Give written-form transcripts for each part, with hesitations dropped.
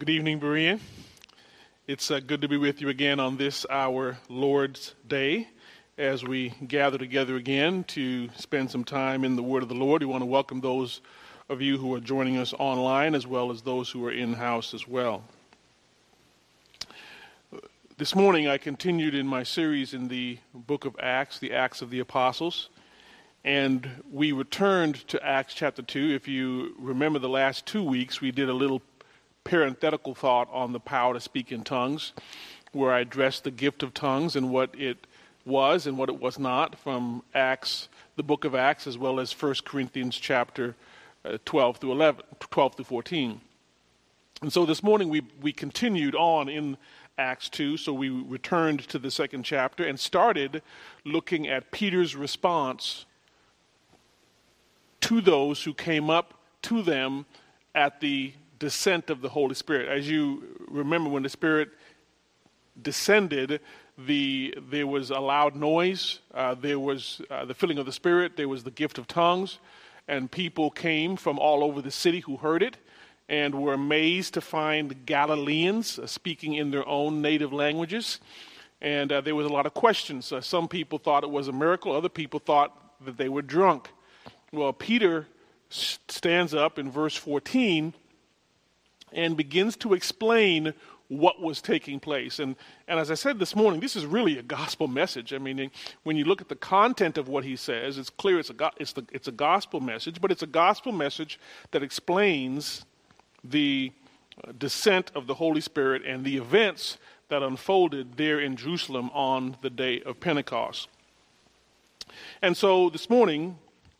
Good evening, Berean. It's good to be with you again on this, our Lord's Day, as we gather together again to spend some time in the Word of the Lord. We want to welcome those of you who are joining us online, as well as those who are in-house as well. This morning, I continued in my series in the book of Acts, the Acts of the Apostles, and we returned to Acts chapter 2. If you remember the last 2 weeks, we did a little parenthetical thought on the power to speak in tongues, where I addressed the gift of tongues and what it was and what it was not from Acts, the book of Acts, as well as 1 Corinthians chapter 12 through 14. And so this morning we continued on in Acts 2, so we returned to the second chapter and started looking at Peter's response to those who came up to them at the descent of the Holy Spirit. As you remember, when the Spirit descended, there was a loud noise, there was the filling of the Spirit, there was the gift of tongues, and people came from all over the city who heard it and were amazed to find Galileans speaking in their own native languages. And there was a lot of questions. Some people thought it was a miracle, other people thought that they were drunk. Well, Peter stands up in verse 14 and begins to explain what was taking place. And as I said this morning, this is really a gospel message. I mean, when you look at the content of what he says, it's clear it's a gospel message, but it's a gospel message that explains the descent of the Holy Spirit and the events that unfolded there in Jerusalem on the day of Pentecost. And so this morning,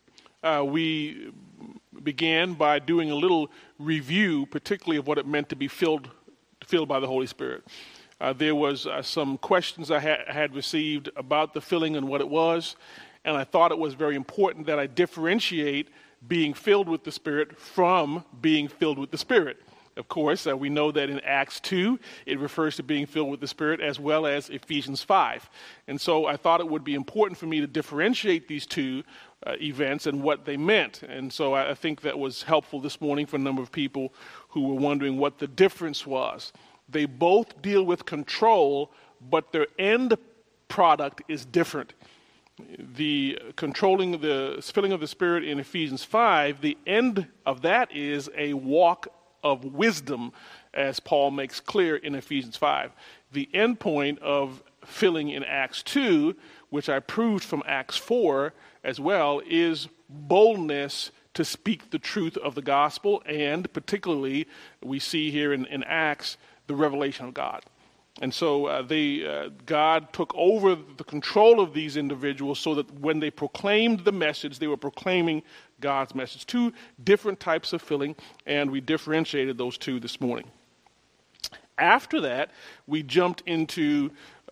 we began by doing a little review, particularly of what it meant to be filled by the Holy Spirit. There was some questions I had received about the filling and what it was, and I thought it was very important that I differentiate being filled with the Spirit from being filled with the Spirit. Of course, we know that in Acts 2, it refers to being filled with the Spirit, as well as Ephesians 5. And so I thought it would be important for me to differentiate these two events and what they meant. And so I think that was helpful this morning for a number of people who were wondering what the difference was. They both deal with control, but their end product is different. The controlling the filling of the Spirit in Ephesians 5, the end of that is a walk of wisdom, as Paul makes clear in Ephesians 5. The end point of filling in Acts 2, which I proved from Acts 4 as well, is boldness to speak the truth of the gospel, and particularly we see here in Acts the revelation of God. And so God took over the control of these individuals so that when they proclaimed the message, they were proclaiming God's message. Two different types of filling, and we differentiated those two this morning. After that, we jumped into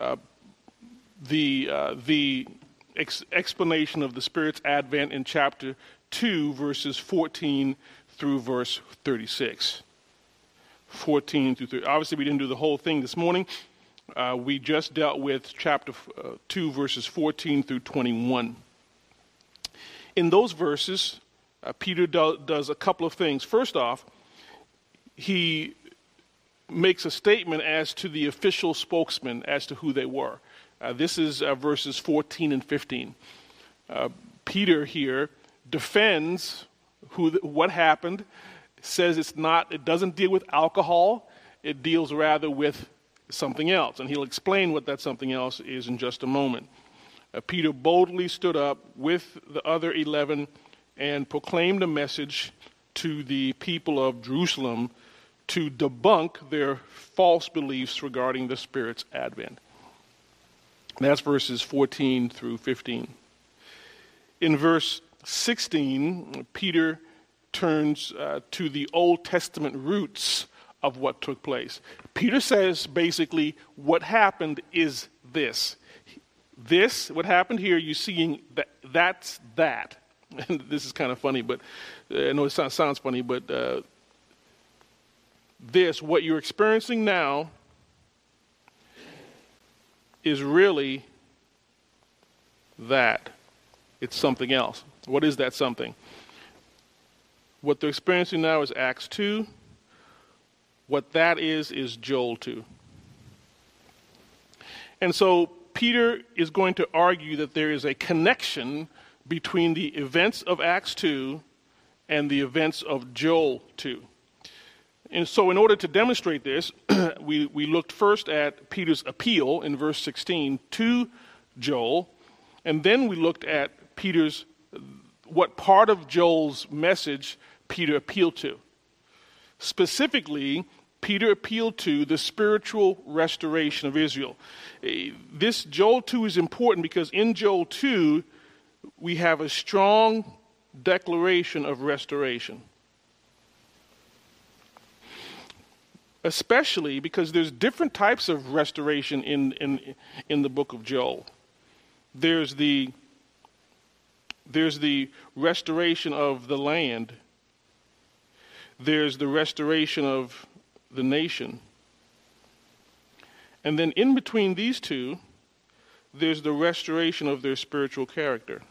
the explanation of the Spirit's advent in chapter 2, verses 14 through verse 36. 14 through 30. Obviously, we didn't do the whole thing this morning. We just dealt with chapter 2, verses 14 through 21. In those verses, Peter does a couple of things. First off, he makes a statement as to the official spokesman, as to who they were. This is verses 14 and 15. Peter here defends what happened, says it doesn't deal with alcohol, it deals rather with something else. And he'll explain what that something else is in just a moment. Peter boldly stood up with the other 11 and proclaimed a message to the people of Jerusalem to debunk their false beliefs regarding the Spirit's advent. That's verses 14 through 15. In verse 16, Peter turns to the Old Testament roots of what took place. Peter says basically what happened is this. What happened here, you're seeing that's that. And this is kind of funny, but I know it sounds funny, but what you're experiencing now is really that. It's something else. What is that something? What they're experiencing now is Acts 2. What that is Joel 2. And so Peter is going to argue that there is a connection between the events of Acts 2 and the events of Joel 2. And so in order to demonstrate this, we looked first at Peter's appeal in verse 16 to Joel, and then we looked at what part of Joel's message Peter appealed to. Specifically, Peter appealed to the spiritual restoration of Israel. This Joel 2 is important because in Joel 2, we have a strong declaration of restoration. Especially because there's different types of restoration in the book of Joel. There's the restoration of the land. There's the restoration of the nation. And then in between these two, there's the restoration of their spiritual character.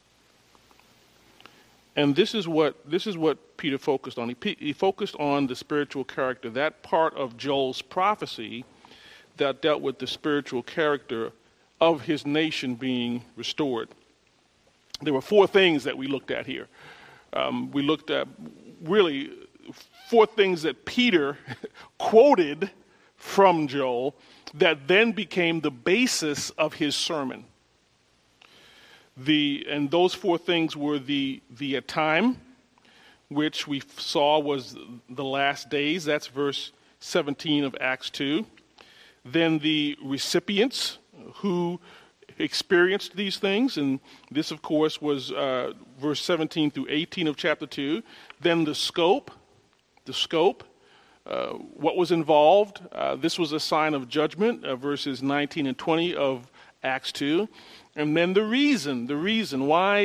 And this is what Peter focused on. He focused on the spiritual character, that part of Joel's prophecy that dealt with the spiritual character of his nation being restored. There were four things that we looked at here. We looked at really four things that Peter quoted from Joel that then became the basis of his sermon. And those four things were the time, which we saw was the last days. That's verse 17 of Acts 2. Then the recipients who experienced these things, and this, of course, was verse 17 through 18 of chapter 2. Then the scope, what was involved. This was a sign of judgment, verses 19 and 20 of Acts 2. And then the reason why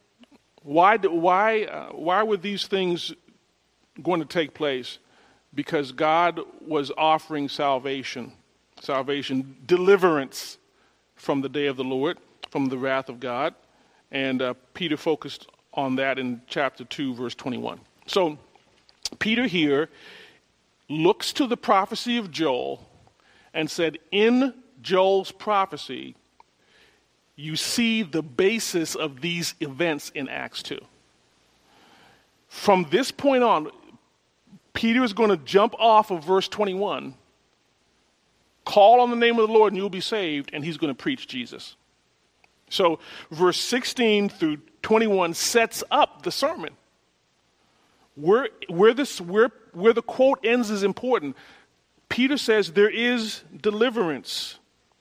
were these things going to take place? Because God was offering salvation, deliverance from the day of the Lord, from the wrath of God. And Peter focused on that in chapter 2, verse 21. So Peter here looks to the prophecy of Joel and said, in Joel's prophecy, you see the basis of these events in Acts 2. From this point on, Peter is going to jump off of verse 21, call on the name of the Lord and you'll be saved, and he's going to preach Jesus. So verse 16 through 21 sets up the sermon. Where the quote ends is important. Peter says there is deliverance.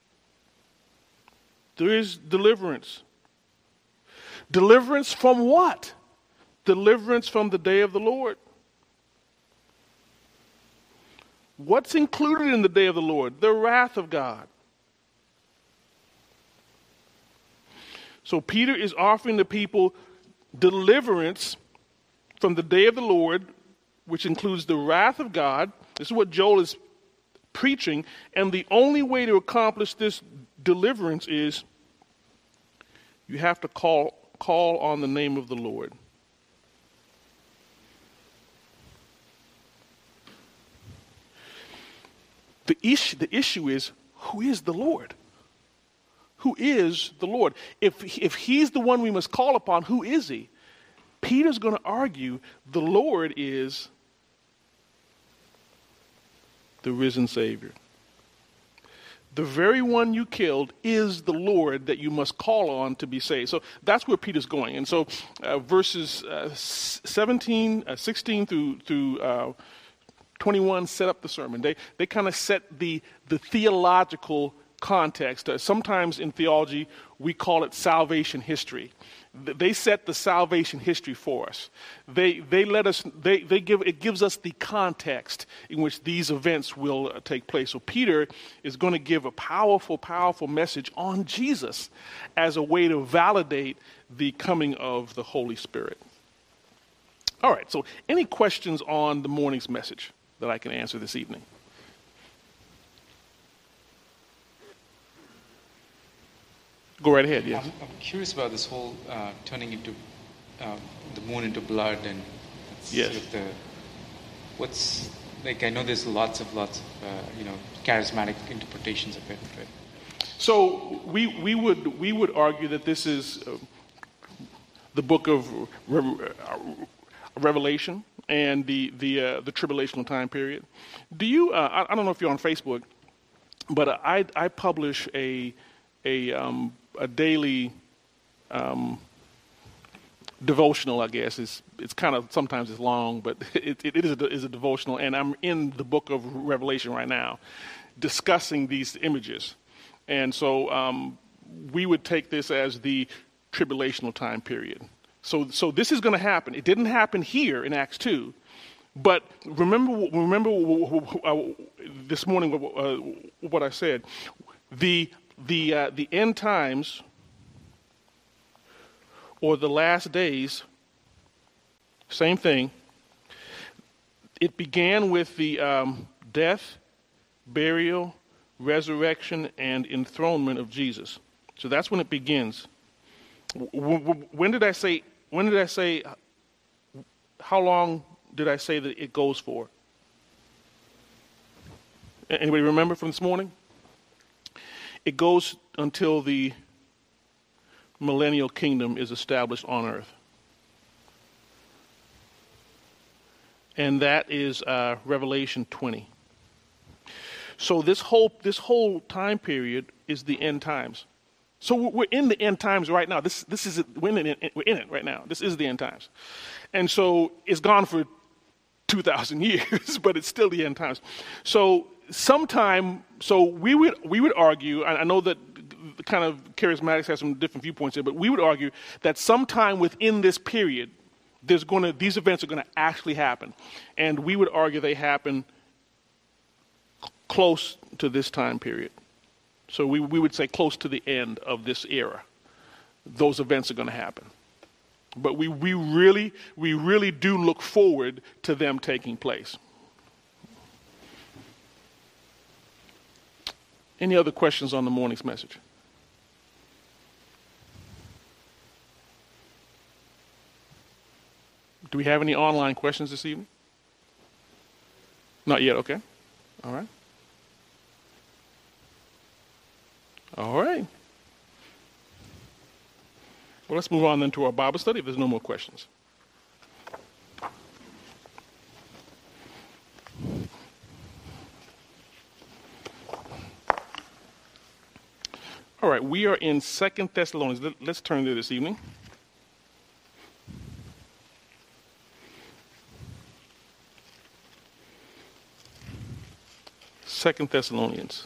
There is deliverance. Deliverance from what? Deliverance from the day of the Lord. What's included in the day of the Lord? The wrath of God. So Peter is offering the people deliverance from the day of the Lord, which includes the wrath of God. This is what Joel is preaching. And the only way to accomplish this deliverance is you have to call on the name of the Lord. The issue is, who is the Lord? Who is the Lord? If he's the one we must call upon, who is he? Peter's going to argue the Lord is the risen Savior. The very one you killed is the Lord that you must call on to be saved. So that's where Peter's going. And so verses 16 through 21 set up the sermon. They kind of set the theological context. Sometimes in theology, we call it salvation history. They set the salvation history for us. It gives us the context in which these events will take place. So Peter is going to give a powerful, powerful message on Jesus as a way to validate the coming of the Holy Spirit. All right, so any questions on the morning's message that I can answer this evening? Go right ahead, yes. I'm curious about this whole turning into the moon into blood and yes. sort of what's Like I know there's lots of charismatic interpretations of it, right? So we would argue that this is the book of Revelation and the tribulational time period. Do you? I don't know if you're on Facebook, but I publish a daily devotional. I guess it's kind of sometimes it's long, but it is a devotional, and I'm in the book of Revelation right now, discussing these images, and so we would take this as the tribulational time period. So this is going to happen. It didn't happen here in Acts 2, but remember this morning what I said. The end times or the last days, same thing. It began with the death, burial, resurrection, and enthronement of Jesus. So that's when it begins. When did I say? How long did I say that it goes for? Anybody remember from this morning? It goes until the millennial kingdom is established on earth. And that is Revelation 20. So this whole time period is the end times. So we're in the end times right now. This is it. We're in it right now. This is the end times, and so it's gone for 2,000 years, but it's still the end times. So we would argue. I know that the kind of charismatics have some different viewpoints here, but we would argue that sometime within this period, these events are going to actually happen, and we would argue they happen close to this time period. So we would say close to the end of this era, those events are going to happen. But we really do look forward to them taking place. Any other questions on the morning's message? Do we have any online questions this evening? Not yet, okay. All right. All right. Well, let's move on then to our Bible study if there's no more questions. All right, we are in 2 Thessalonians. Let's turn there this evening. Second Thessalonians.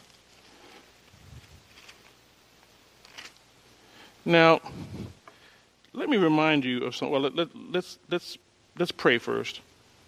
Now, let me remind you of something. Well, let's pray first,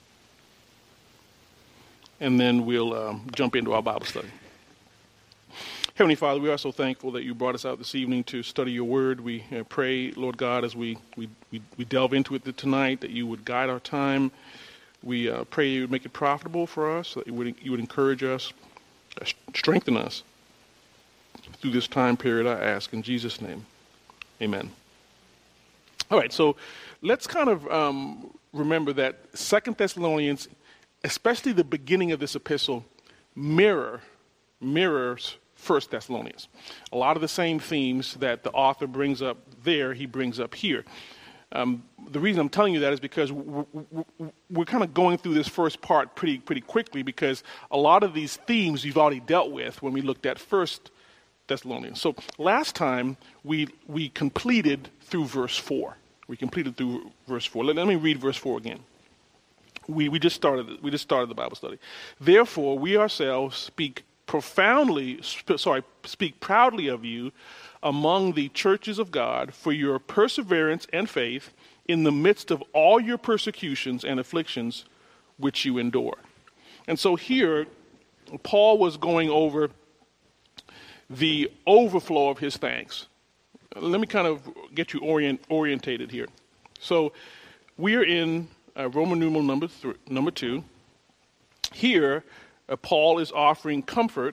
and then we'll jump into our Bible study. Heavenly Father, we are so thankful that you brought us out this evening to study your word. We pray, Lord God, as we delve into it tonight, that you would guide our time. We pray you would make it profitable for us, that you would encourage us, strengthen us through this time period, I ask in Jesus' name. Amen. All right, so let's kind of remember that 2 Thessalonians, especially the beginning of this epistle, mirrors 1 Thessalonians. A lot of the same themes that the author brings up there, he brings up here. The reason I'm telling you that is because we're kind of going through this first part pretty quickly, because a lot of these themes you've already dealt with when we looked at 1 Thessalonians. So last time we completed through verse 4. Let me read verse 4 again. We just started the Bible study. Therefore, we ourselves speak proudly of you among the churches of God for your perseverance and faith in the midst of all your persecutions and afflictions which you endure. And so here, Paul was going over the overflow of his thanks. Let me kind of get you orientated here. So we are in Roman numeral number 2. Here, Paul is offering comfort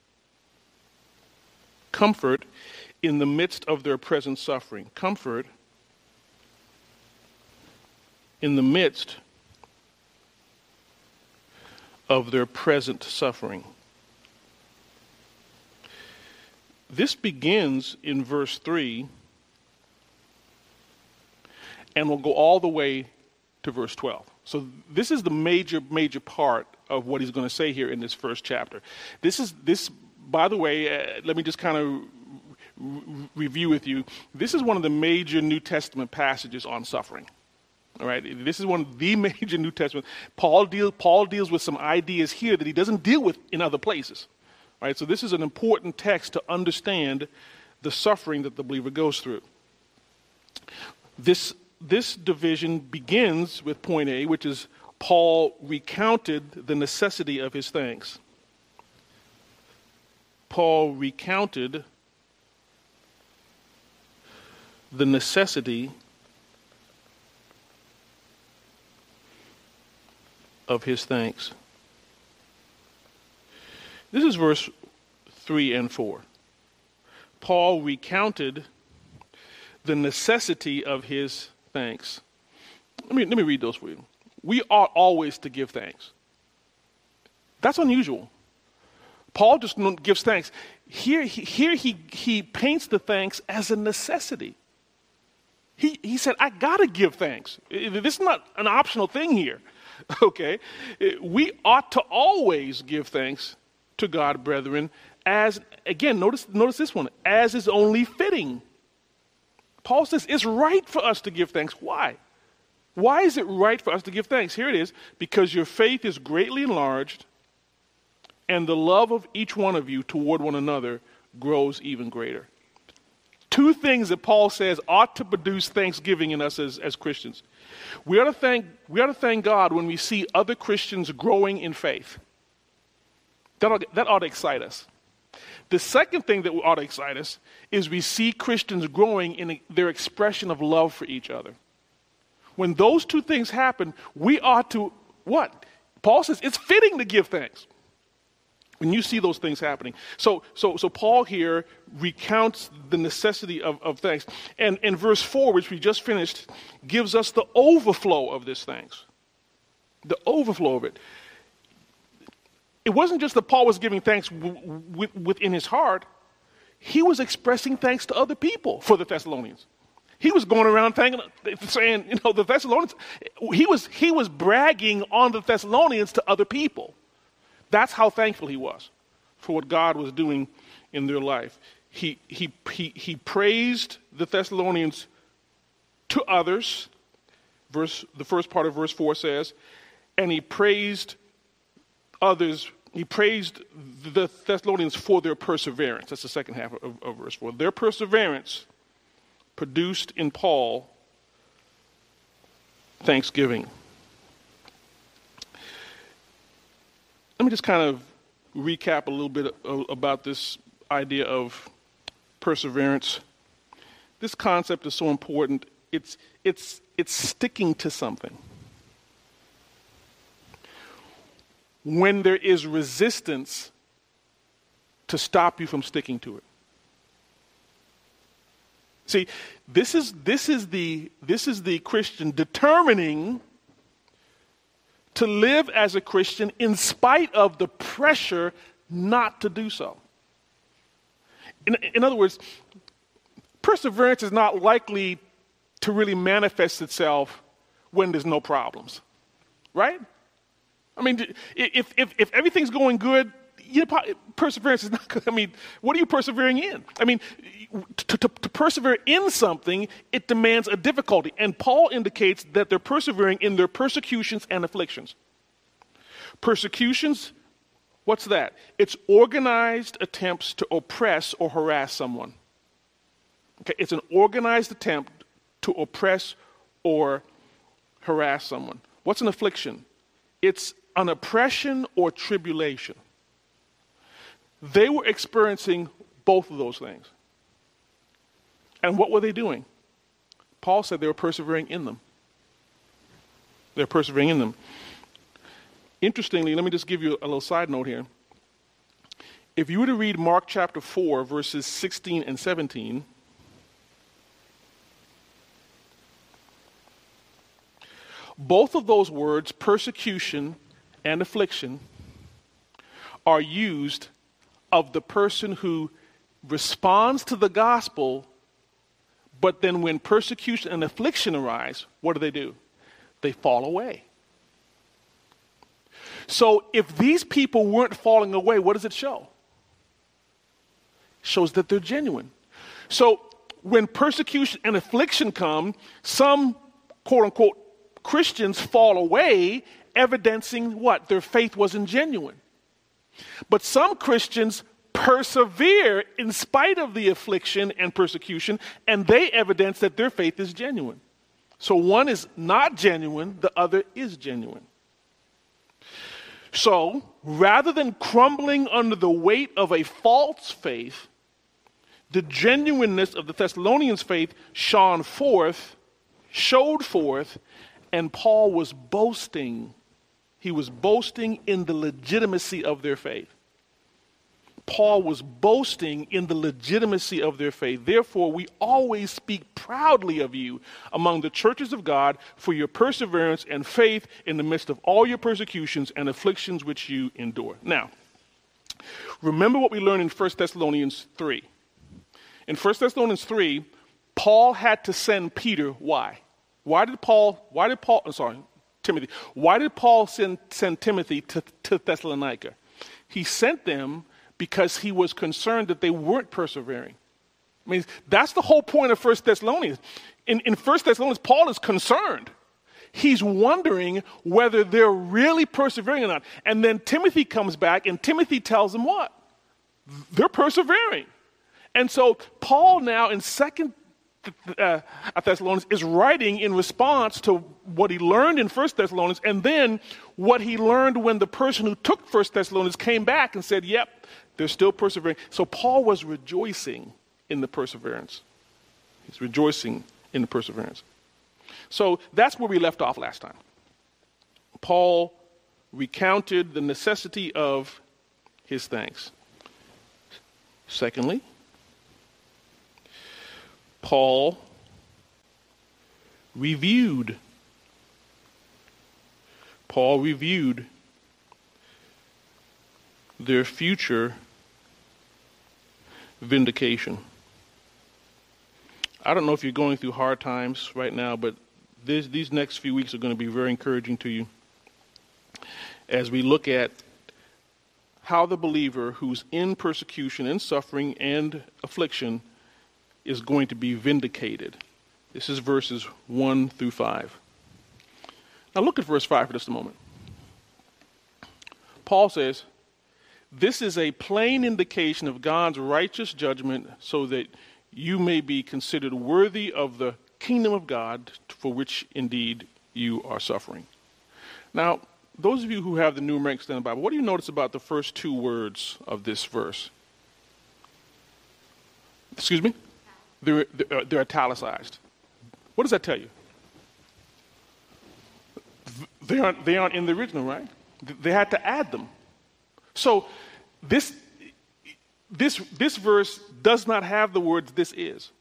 in the midst of their present suffering. Comfort in the midst of their present suffering. This begins in verse 3 and will go all the way to verse 12. So this is the major part of what he's going to say here in this first chapter. This, by the way, let me just kind of review with you. This is one of the major New Testament passages on suffering. All right, this is one of the major New Testament. Paul deals with some ideas here that he doesn't deal with in other places. All right, so this is an important text to understand the suffering that the believer goes through. This division begins with point A, which is Paul recounted the necessity of his thanks. Paul recounted the necessity of his thanks. This is verse 3 and 4. Paul recounted the necessity of his thanks. Let me read those for you. We ought always to give thanks. That's unusual. Paul just gives thanks. Here he paints the thanks as a necessity. He said, I got to give thanks. This is not an optional thing here. Okay? We ought to always give thanks to God, brethren, as, again, notice this one, as is only fitting. Paul says it's right for us to give thanks. Why? Why is it right for us to give thanks? Here it is. Because your faith is greatly enlarged, and the love of each one of you toward one another grows even greater. Two things that Paul says ought to produce thanksgiving in us as Christians. We ought to thank God when we see other Christians growing in faith. That ought to excite us. The second thing that ought to excite us is we see Christians growing in their expression of love for each other. When those two things happen, we ought to, what? Paul says it's fitting to give thanks when you see those things happening. So Paul here recounts the necessity of thanks. And in verse 4, which we just finished, gives us the overflow of this thanks. The overflow of it. It wasn't just that Paul was giving thanks within his heart. He was expressing thanks to other people for the Thessalonians. He was going around saying, the Thessalonians, he was bragging on the Thessalonians to other people. That's how thankful he was for what God was doing in their life. He praised the Thessalonians to others. The first part of verse 4 says, and he praised others. He praised the Thessalonians for their perseverance. That's the second half of verse 4. Their perseverance produced in Paul thanksgiving. Let me just kind of recap a little bit about this idea of perseverance. This concept is so important. It's sticking to something. When there is resistance to stop you from sticking to it. See, this is the Christian determining to live as a Christian in spite of the pressure not to do so. In other words, perseverance is not likely to really manifest itself when there's no problems, right? I mean, if everything's going good, perseverance is not good. I mean, what are you persevering in? I mean, to persevere in something, it demands a difficulty. And Paul indicates that they're persevering in their persecutions and afflictions. Persecutions, what's that? It's organized attempts to oppress or harass someone. Okay, it's an organized attempt to oppress or harass someone. What's an affliction? It's an oppression or tribulation. They were experiencing both of those things. And what were they doing? Paul said they were persevering in them. They're persevering in them. Interestingly, let me just give you a little side note here. If you were to read Mark chapter 4, verses 16 and 17, both of those words, persecution and affliction, are used of the person who responds to the gospel, but then when persecution and affliction arise, what do? They fall away. So if these people weren't falling away, what does it show? It shows that they're genuine. So when persecution and affliction come, some quote-unquote Christians fall away, evidencing what? Their faith wasn't genuine. But some Christians persevere in spite of the affliction and persecution, and they evidence that their faith is genuine. So one is not genuine, the other is genuine. So rather than crumbling under the weight of a false faith, the genuineness of the Thessalonians' faith showed forth, and Paul was boasting. He was boasting in the legitimacy of their faith. Paul was boasting in the legitimacy of their faith. Therefore, we always speak proudly of you among the churches of God for your perseverance and faith in the midst of all your persecutions and afflictions which you endure. Now, remember what we learned in 1 Thessalonians 3. In 1 Thessalonians 3, Paul had to send Peter. Why? Timothy. Why did Paul send Timothy to Thessalonica? He sent them because he was concerned that they weren't persevering. I mean, that's the whole point of 1 Thessalonians. In 1 Thessalonians, Paul is concerned. He's wondering whether they're really persevering or not. And then Timothy comes back, and Timothy tells him what? They're persevering. And so Paul now in 2 Thessalonians is writing in response to what he learned in 1 Thessalonians, and then what he learned when the person who took 1 Thessalonians came back and said, yep, they're still persevering. So Paul was rejoicing in the perseverance. He's rejoicing in the perseverance. So that's where we left off last time. Paul recounted the necessity of his thanks. Secondly, Paul reviewed their future vindication. I don't know if you're going through hard times right now, but these next few weeks are going to be very encouraging to you as we look at how the believer who's in persecution and suffering and affliction is going to be vindicated. This is verses 1 through 5. Now look at verse 5 for just a moment. Paul says, this is a plain indication of God's righteous judgment so that you may be considered worthy of the kingdom of God for which indeed you are suffering. Now, those of you who have the New American Standard Bible, what do you notice about the first two words of this verse? Excuse me? They're italicized. What does that tell you? They aren't in the original, right? They had to add them. So this verse does not have the words "this is."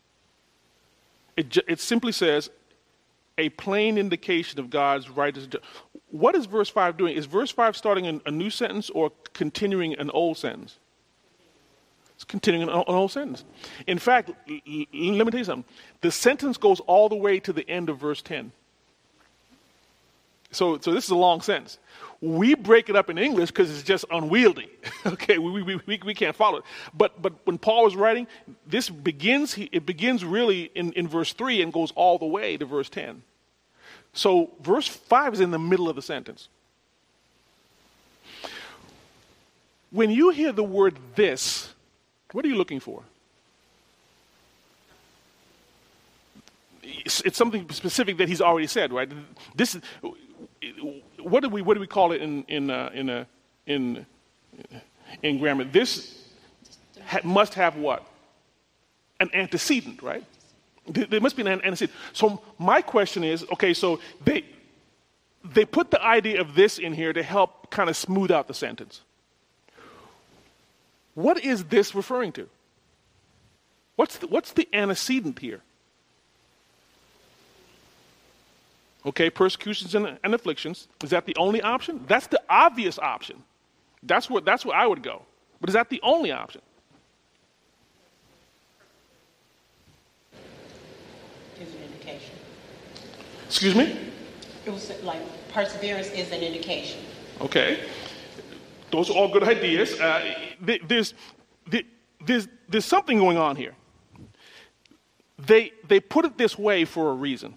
It simply says a plain indication of God's righteous. What is verse 5 doing? Is verse 5 starting a new sentence or continuing an old sentence? It's continuing an old sentence. In fact, let me tell you something. The sentence goes all the way to the end of verse 10. So this is a long sentence. We break it up in English because it's just unwieldy. Okay, we can't follow it. But when Paul was writing, it begins really in verse 3 and goes all the way to verse 10. So verse 5 is in the middle of the sentence. When you hear the word "this," what are you looking for? It's something specific that he's already said, right? This is what do we call it in grammar? This must have what? An antecedent, right? There must be an antecedent. So my question is, okay, so they put the idea of this in here to help kind of smooth out the sentence. What is this referring to? What's the antecedent here? Okay, persecutions and afflictions. Is that the only option? That's the obvious option. That's where I would go. But is that the only option? Is an indication. Excuse me? It was like perseverance is an indication. Okay. Those are all good ideas. There's something going on here. They put it this way for a reason.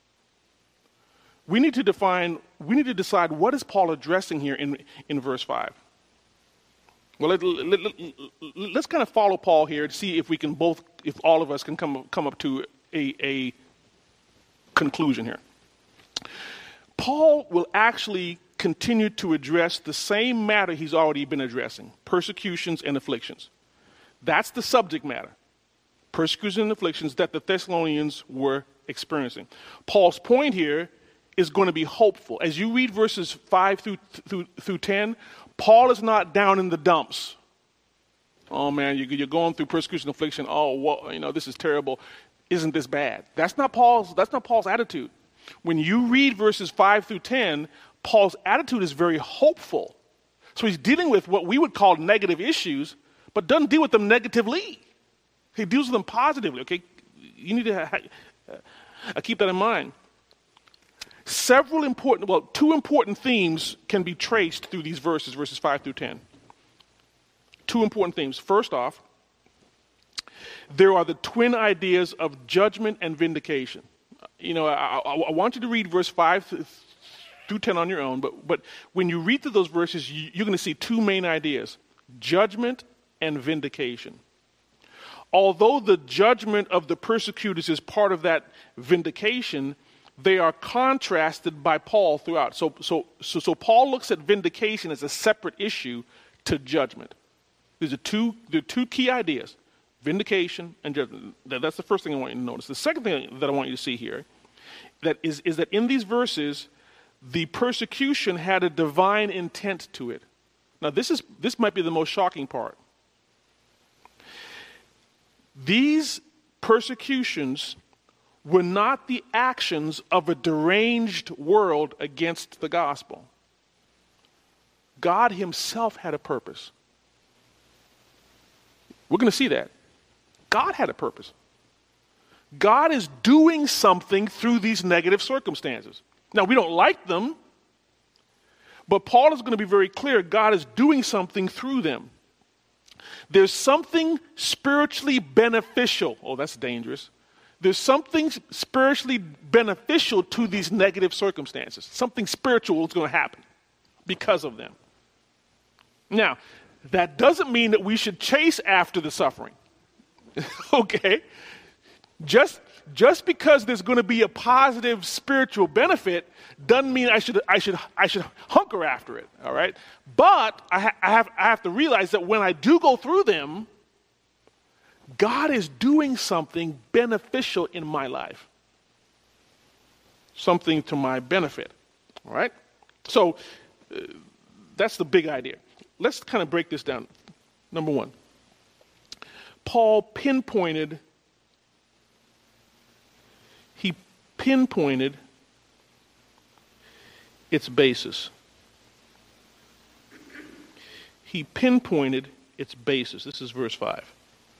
We need to decide what is Paul addressing here in verse 5. Well, let's kind of follow Paul here to see if all of us can come up to a conclusion here. Paul will actually continue to address the same matter he's already been addressing, persecutions and afflictions. That's the subject matter, persecutions and afflictions that the Thessalonians were experiencing. Paul's point here is going to be hopeful. As you read verses 5 through 10, Paul is not down in the dumps. Oh man, you're going through persecution and affliction. Oh, well, this is terrible. Isn't this bad? That's not Paul's attitude. When you read verses 5 through 10, Paul's attitude is very hopeful. So he's dealing with what we would call negative issues, but doesn't deal with them negatively. He deals with them positively, okay? You need to keep that in mind. Two important themes can be traced through these verses 5 through 10. Two important themes. First off, there are the twin ideas of judgment and vindication. I want you to read verse 5 through 10 on your own, but when you read through those verses, you're going to see two main ideas, judgment and vindication. Although the judgment of the persecutors is part of that vindication, they are contrasted by Paul throughout. So Paul looks at vindication as a separate issue to judgment. These are two key ideas, vindication and judgment. That's the first thing I want you to notice. The second thing that I want you to see here is that in these verses, the persecution had a divine intent to it. Now, this might be the most shocking part. These persecutions were not the actions of a deranged world against the gospel. God himself had a purpose. We're going to see that. God had a purpose. God is doing something through these negative circumstances. Now, we don't like them, but Paul is going to be very clear. God is doing something through them. There's something spiritually beneficial. Oh, that's dangerous. There's something spiritually beneficial to these negative circumstances. Something spiritual is going to happen because of them. Now, that doesn't mean that we should chase after the suffering. Okay? Just because there's going to be a positive spiritual benefit doesn't mean I should hunker after it. All right? But I have to realize that when I do go through them, God is doing something beneficial in my life. Something to my benefit. All right? So that's the big idea. Let's kind of break this down. Number one, Paul pinpointed its basis. He pinpointed its basis. This is verse 5.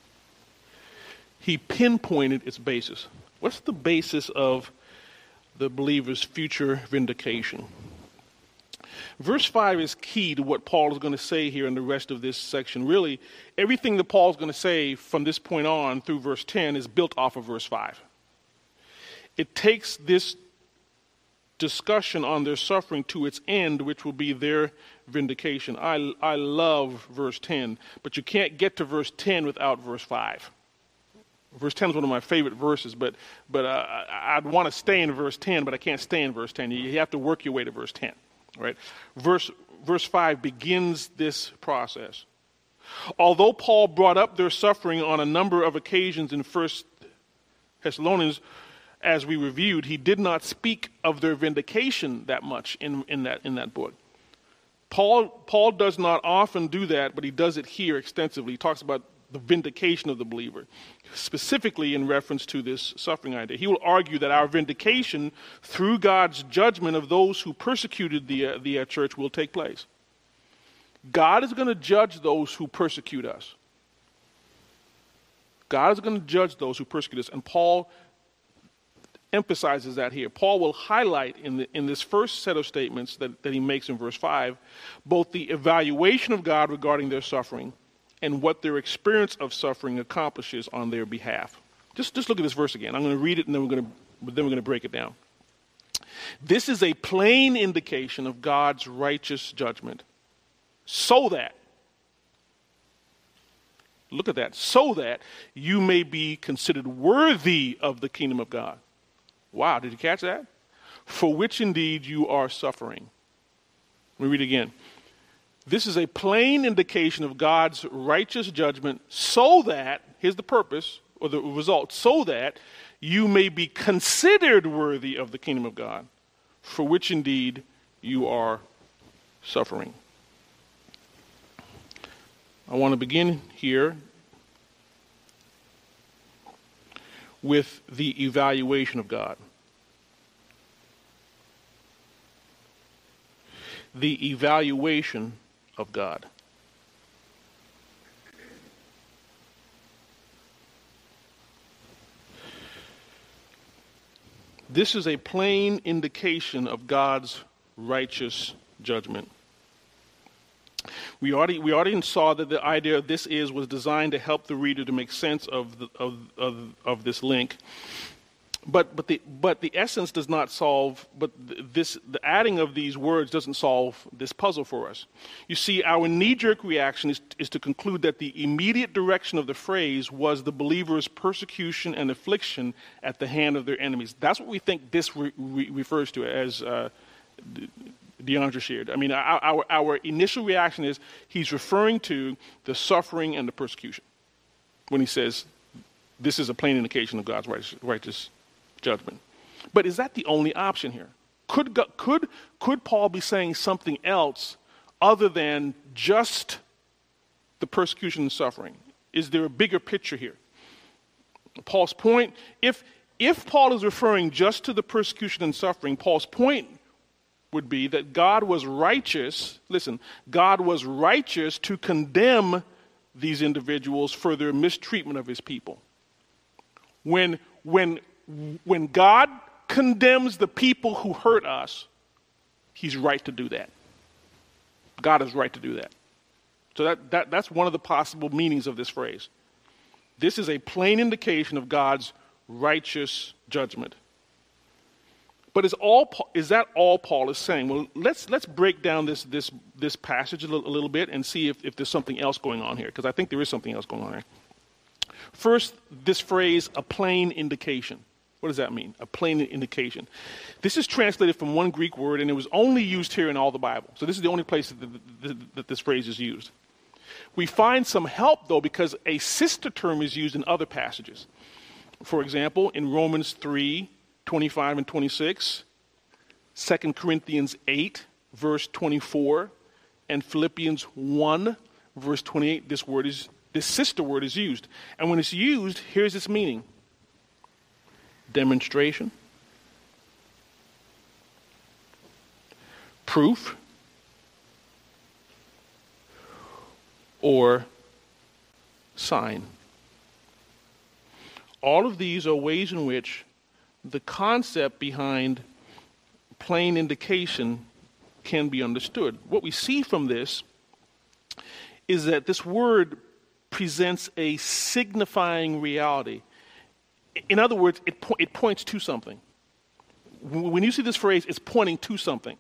He pinpointed its basis. What's the basis of the believer's future vindication? Verse 5 is key to what Paul is going to say here in the rest of this section. Really, everything that Paul is going to say from this point on through verse 10 is built off of verse 5. It takes this discussion on their suffering to its end, which will be their vindication. I love verse 10, but you can't get to verse 10 without verse 5. Verse 10 is one of my favorite verses, but I'd want to stay in verse 10, but I can't stay in verse 10. You have to work your way to verse 10. Right? Verse 5 begins this process. Although Paul brought up their suffering on a number of occasions in 1 Thessalonians, as we reviewed, he did not speak of their vindication that much in that book. Paul does not often do that, but he does it here extensively. He talks about the vindication of the believer, specifically in reference to this suffering idea. He will argue that our vindication through God's judgment of those who persecuted the church will take place. God is going to judge those who persecute us. God is going to judge those who persecute us. And Paul emphasizes that here. Paul will highlight in this first set of statements that he makes in verse 5, both the evaluation of God regarding their suffering and what their experience of suffering accomplishes on their behalf. Just look at this verse again. I'm going to read it and then we're going to break it down. This is a plain indication of God's righteous judgment, so that, look at that, so that you may be considered worthy of the kingdom of God. Wow, did you catch that? For which indeed you are suffering. Let me read it again. This is a plain indication of God's righteous judgment, so that, here's the purpose or the result, so that you may be considered worthy of the kingdom of God, for which indeed you are suffering. I want to begin here with the evaluation of God. The evaluation of God. This is a plain indication of God's righteous judgment. We already saw that the idea of this was designed to help the reader to make sense of this link. But the essence does not solve. The adding of these words doesn't solve this puzzle for us. You see, our knee-jerk reaction is to conclude that the immediate direction of the phrase was the believer's persecution and affliction at the hand of their enemies. That's what we think this refers to, as DeAndre shared. I mean, our initial reaction is he's referring to the suffering and the persecution when he says this is a plain indication of God's righteous judgment. But is that the only option here? Could Paul be saying something else other than just the persecution and suffering? Is there a bigger picture here? Paul's point, if Paul is referring just to the persecution and suffering, Paul's point would be that God was righteous. Listen, God was righteous to condemn these individuals for their mistreatment of his people. When God condemns the people who hurt us, he's right to do that. God is right to do that. So that's one of the possible meanings of this phrase. This is a plain indication of God's righteous judgment. But is that all Paul is saying? Well, let's break down this passage a little bit and see if there's something else going on here, because I think there is something else going on here. First, this phrase, a plain indication. What does that mean? A plain indication. This is translated from one Greek word, and it was only used here in all the Bible. So this is the only place that this phrase is used. We find some help, though, because a sister term is used in other passages. For example, in Romans 3:25 and 26, 2 Corinthians 8, verse 24, and Philippians 1, verse 28, this sister word is used. And when it's used, here's its meaning. Demonstration, proof, or sign. All of these are ways in which the concept behind plain indication can be understood. What we see from this is that this word presents a signifying reality. In other words, it points to something. When you see this phrase, it's pointing to something.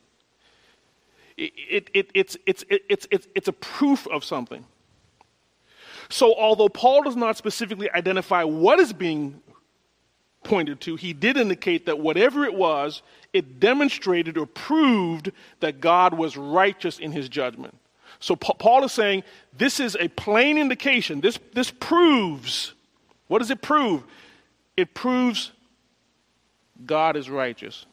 It's a proof of something. So although Paul does not specifically identify what is being pointed to, he did indicate that whatever it was, it demonstrated or proved that God was righteous in his judgment. So Paul is saying this is a plain indication. This proves. What does it prove? It proves God is righteous.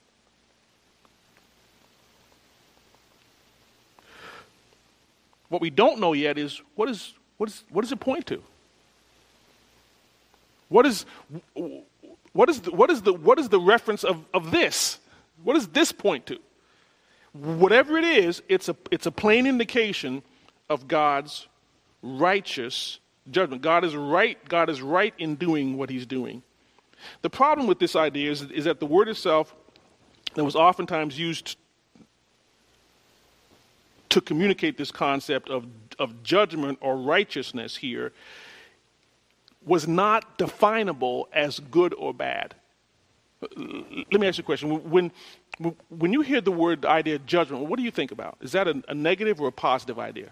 What we don't know yet is what does it point to? What is the reference of this? What does this point to? Whatever it is, it's a plain indication of God's righteous judgment. God is right. God is right in doing what he's doing. The problem with this idea is that the word itself that was oftentimes used to communicate this concept of judgment or righteousness here was not definable as good or bad. Let me ask you a question. When you hear the idea of judgment, what do you think about? Is that a negative or a positive idea?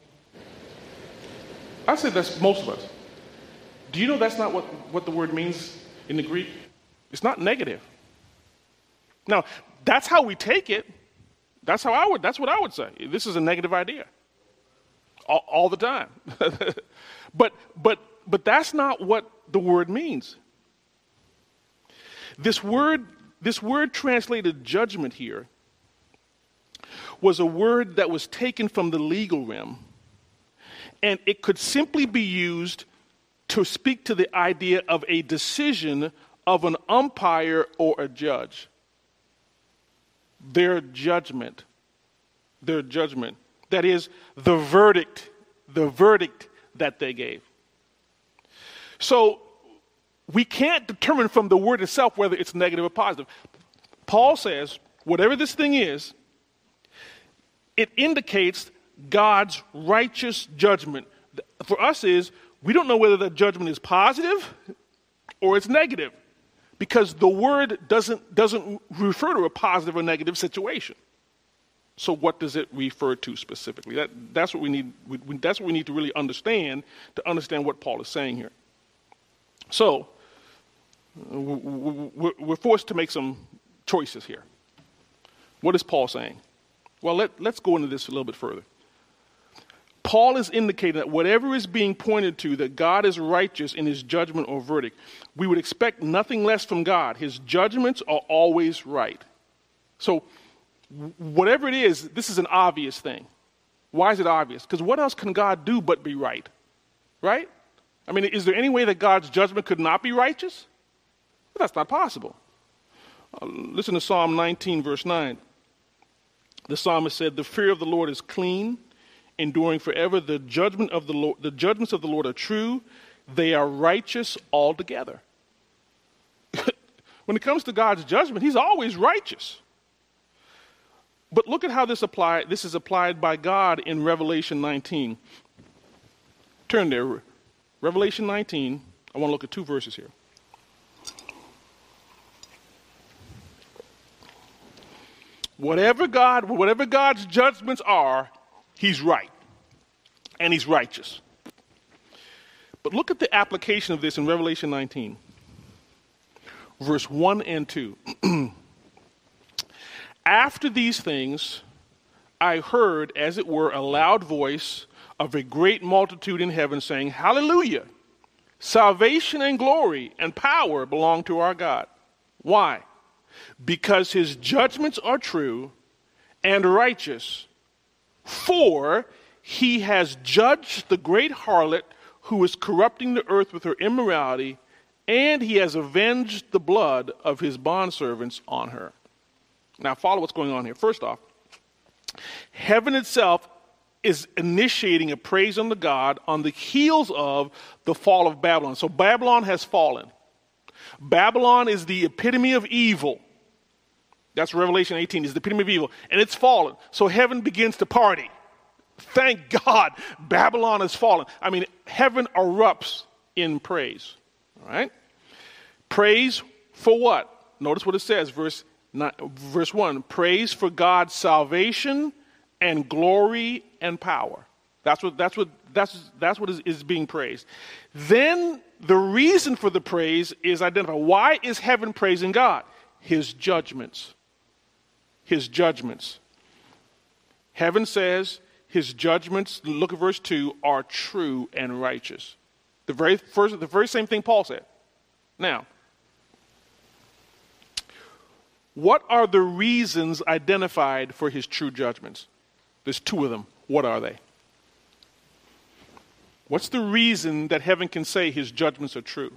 I say that's most of us. Do you know that's not what the word means in the Greek? It's not negative. Now, that's how we take it. That's what I would say. This is a negative idea. All the time. But that's not what the word means. This word translated judgment here was a word that was taken from the legal realm, and it could simply be used to speak to the idea of a decision of an umpire or a judge. Their judgment. That is, the verdict that they gave. So we can't determine from the word itself whether it's negative or positive. Paul says, whatever this thing is, it indicates God's righteous judgment. For us we don't know whether that judgment is positive or it's negative, because the word doesn't refer to a positive or negative situation. So what does it refer to specifically? That's what we need. That's what we need to really understand to understand what Paul is saying here. So we're forced to make some choices here. What is Paul saying? Well, let's go into this a little bit further. Paul is indicating that whatever is being pointed to, that God is righteous in his judgment or verdict, we would expect nothing less from God. His judgments are always right. So whatever it is, this is an obvious thing. Why is it obvious? Because what else can God do but be right? Right? I mean, is there any way that God's judgment could not be righteous? Well, that's not possible. Listen to Psalm 19, verse 9. The psalmist said, "The fear of the Lord is clean, enduring forever. The judgments of the Lord are true. They are righteous altogether." When it comes to God's judgment, he's always righteous. But look at how this is applied by God in Revelation 19. Turn there. Revelation 19. I want to look at two verses here. Whatever God's judgments are, he's right. And he's righteous. But look at the application of this in Revelation 19. Verse 1 and 2. After these things, I heard, as it were, a loud voice of a great multitude in heaven saying, "Hallelujah! Salvation and glory and power belong to our God." Why? Because his judgments are true and righteous, for he has judged the great harlot who is corrupting the earth with her immorality, and he has avenged the blood of his bondservants on her. Now follow what's going on here. First off, heaven itself is initiating a praise unto God on the heels of the fall of Babylon. So Babylon has fallen. Babylon is the epitome of evil. That's Revelation 18, is the epitome of evil. And it's fallen. So heaven begins to party. Thank God Babylon has fallen. I mean, heaven erupts in praise. All right? Praise for what? Notice what it says, verse 1. Praise for God's salvation and glory and power. That's what is being praised. Then the reason for the praise is identified. Why is heaven praising God? His judgments. His judgments. Heaven says his judgments, look at verse 2, are true and righteous. The very same thing Paul said. Now, what are the reasons identified for his true judgments? There's two of them. What are they? What's the reason that heaven can say his judgments are true?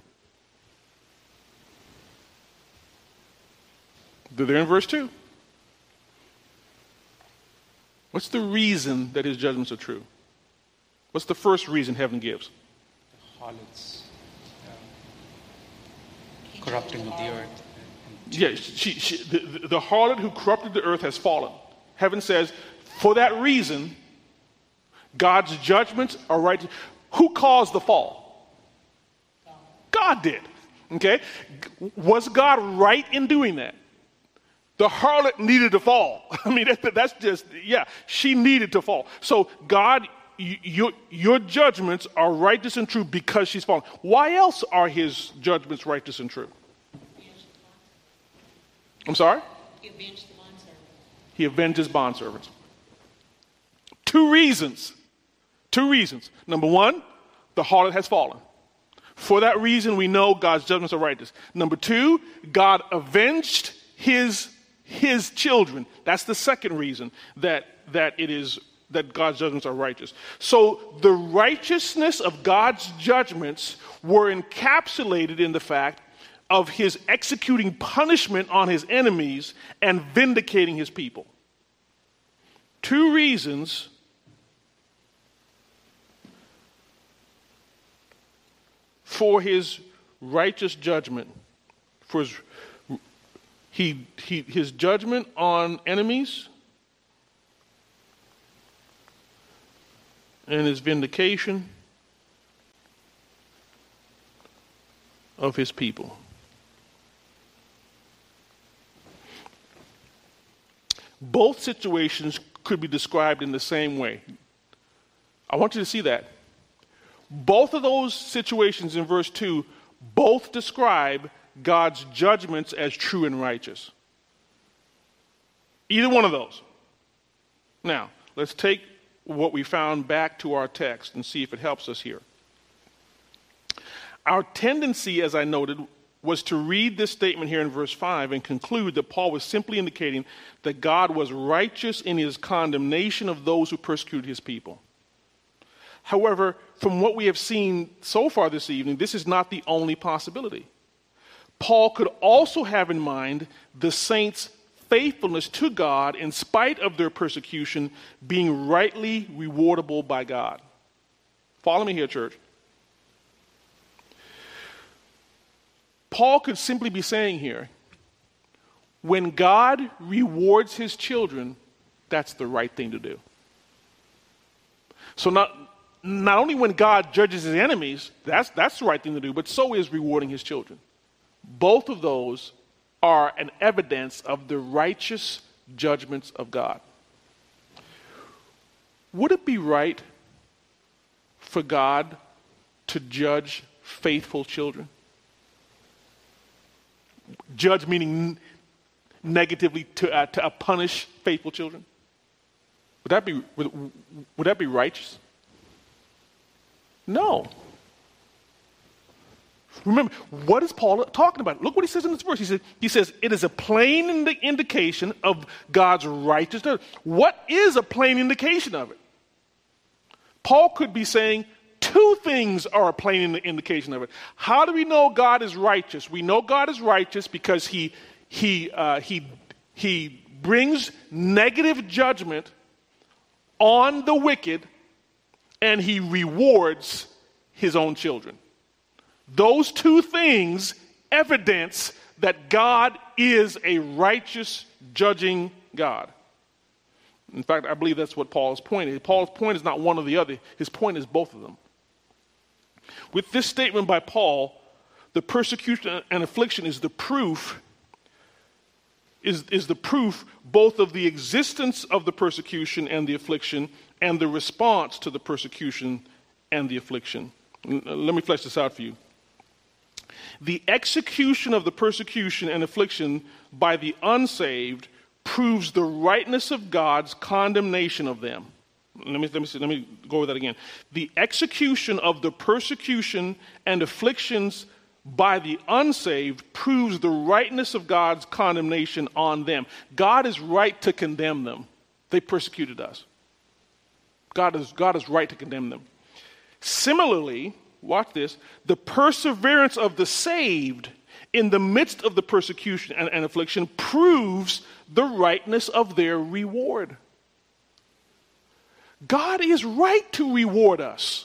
They're in verse 2. What's the reason that his judgments are true? What's the first reason heaven gives? The harlots, corrupting of the earth. Yeah, the harlot who corrupted the earth has fallen. Heaven says, for that reason, God's judgments are right. Who caused the fall? God did. Okay? Was God right in doing that? The harlot needed to fall. I mean, that's just, yeah, she needed to fall. So God, your judgments are righteous and true because she's fallen. Why else are his judgments righteous and true? I'm sorry? He avenged the bondservant. He avenged his bondservants. Two reasons. Number one, the harlot has fallen. For that reason, we know God's judgments are righteous. Number two, God avenged his children. That's the second reason that God's judgments are righteous. So the righteousness of God's judgments were encapsulated in the fact of his executing punishment on his enemies and vindicating his people. Two reasons for his righteous judgment, for his judgment on enemies and his vindication of his people. Both situations could be described in the same way. I want you to see that. Both of those situations in verse 2 both describe God's judgments as true and righteous. Either one of those. Now, let's take what we found back to our text and see if it helps us here. Our tendency, as I noted, was to read this statement here in verse 5 and conclude that Paul was simply indicating that God was righteous in his condemnation of those who persecuted his people. However, from what we have seen so far this evening, this is not the only possibility. Paul could also have in mind the saints' faithfulness to God in spite of their persecution being rightly rewardable by God. Follow me here, church. Paul could simply be saying here, when God rewards his children, that's the right thing to do. So not only when God judges his enemies, that's the right thing to do, but so is rewarding his children. Both of those are an evidence of the righteous judgments of God. Would it be right for God to judge faithful children? Judge meaning negatively to punish faithful children? Would that be righteous? No. Remember, what is Paul talking about? Look what he says in this verse. He says, it is a plain indication of God's righteousness. What is a plain indication of it? Paul could be saying two things are a plain indication of it. How do we know God is righteous? We know God is righteous because he brings negative judgment on the wicked and he rewards his own children. Those two things evidence that God is a righteous, judging God. In fact, I believe that's what Paul's point is. Paul's point is not one or the other. His point is both of them. With this statement by Paul, the persecution and affliction is the proof, is the proof both of the existence of the persecution and the affliction and the response to the persecution and the affliction. Let me flesh this out for you. The execution of the persecution and affliction by the unsaved proves the rightness of God's condemnation of them. Let me go over that again. The execution of the persecution and afflictions by the unsaved proves the rightness of God's condemnation on them. God is right to condemn them. They persecuted us. God is right to condemn them. Similarly, watch this, the perseverance of the saved in the midst of the persecution and affliction proves the rightness of their reward. God is right to reward us.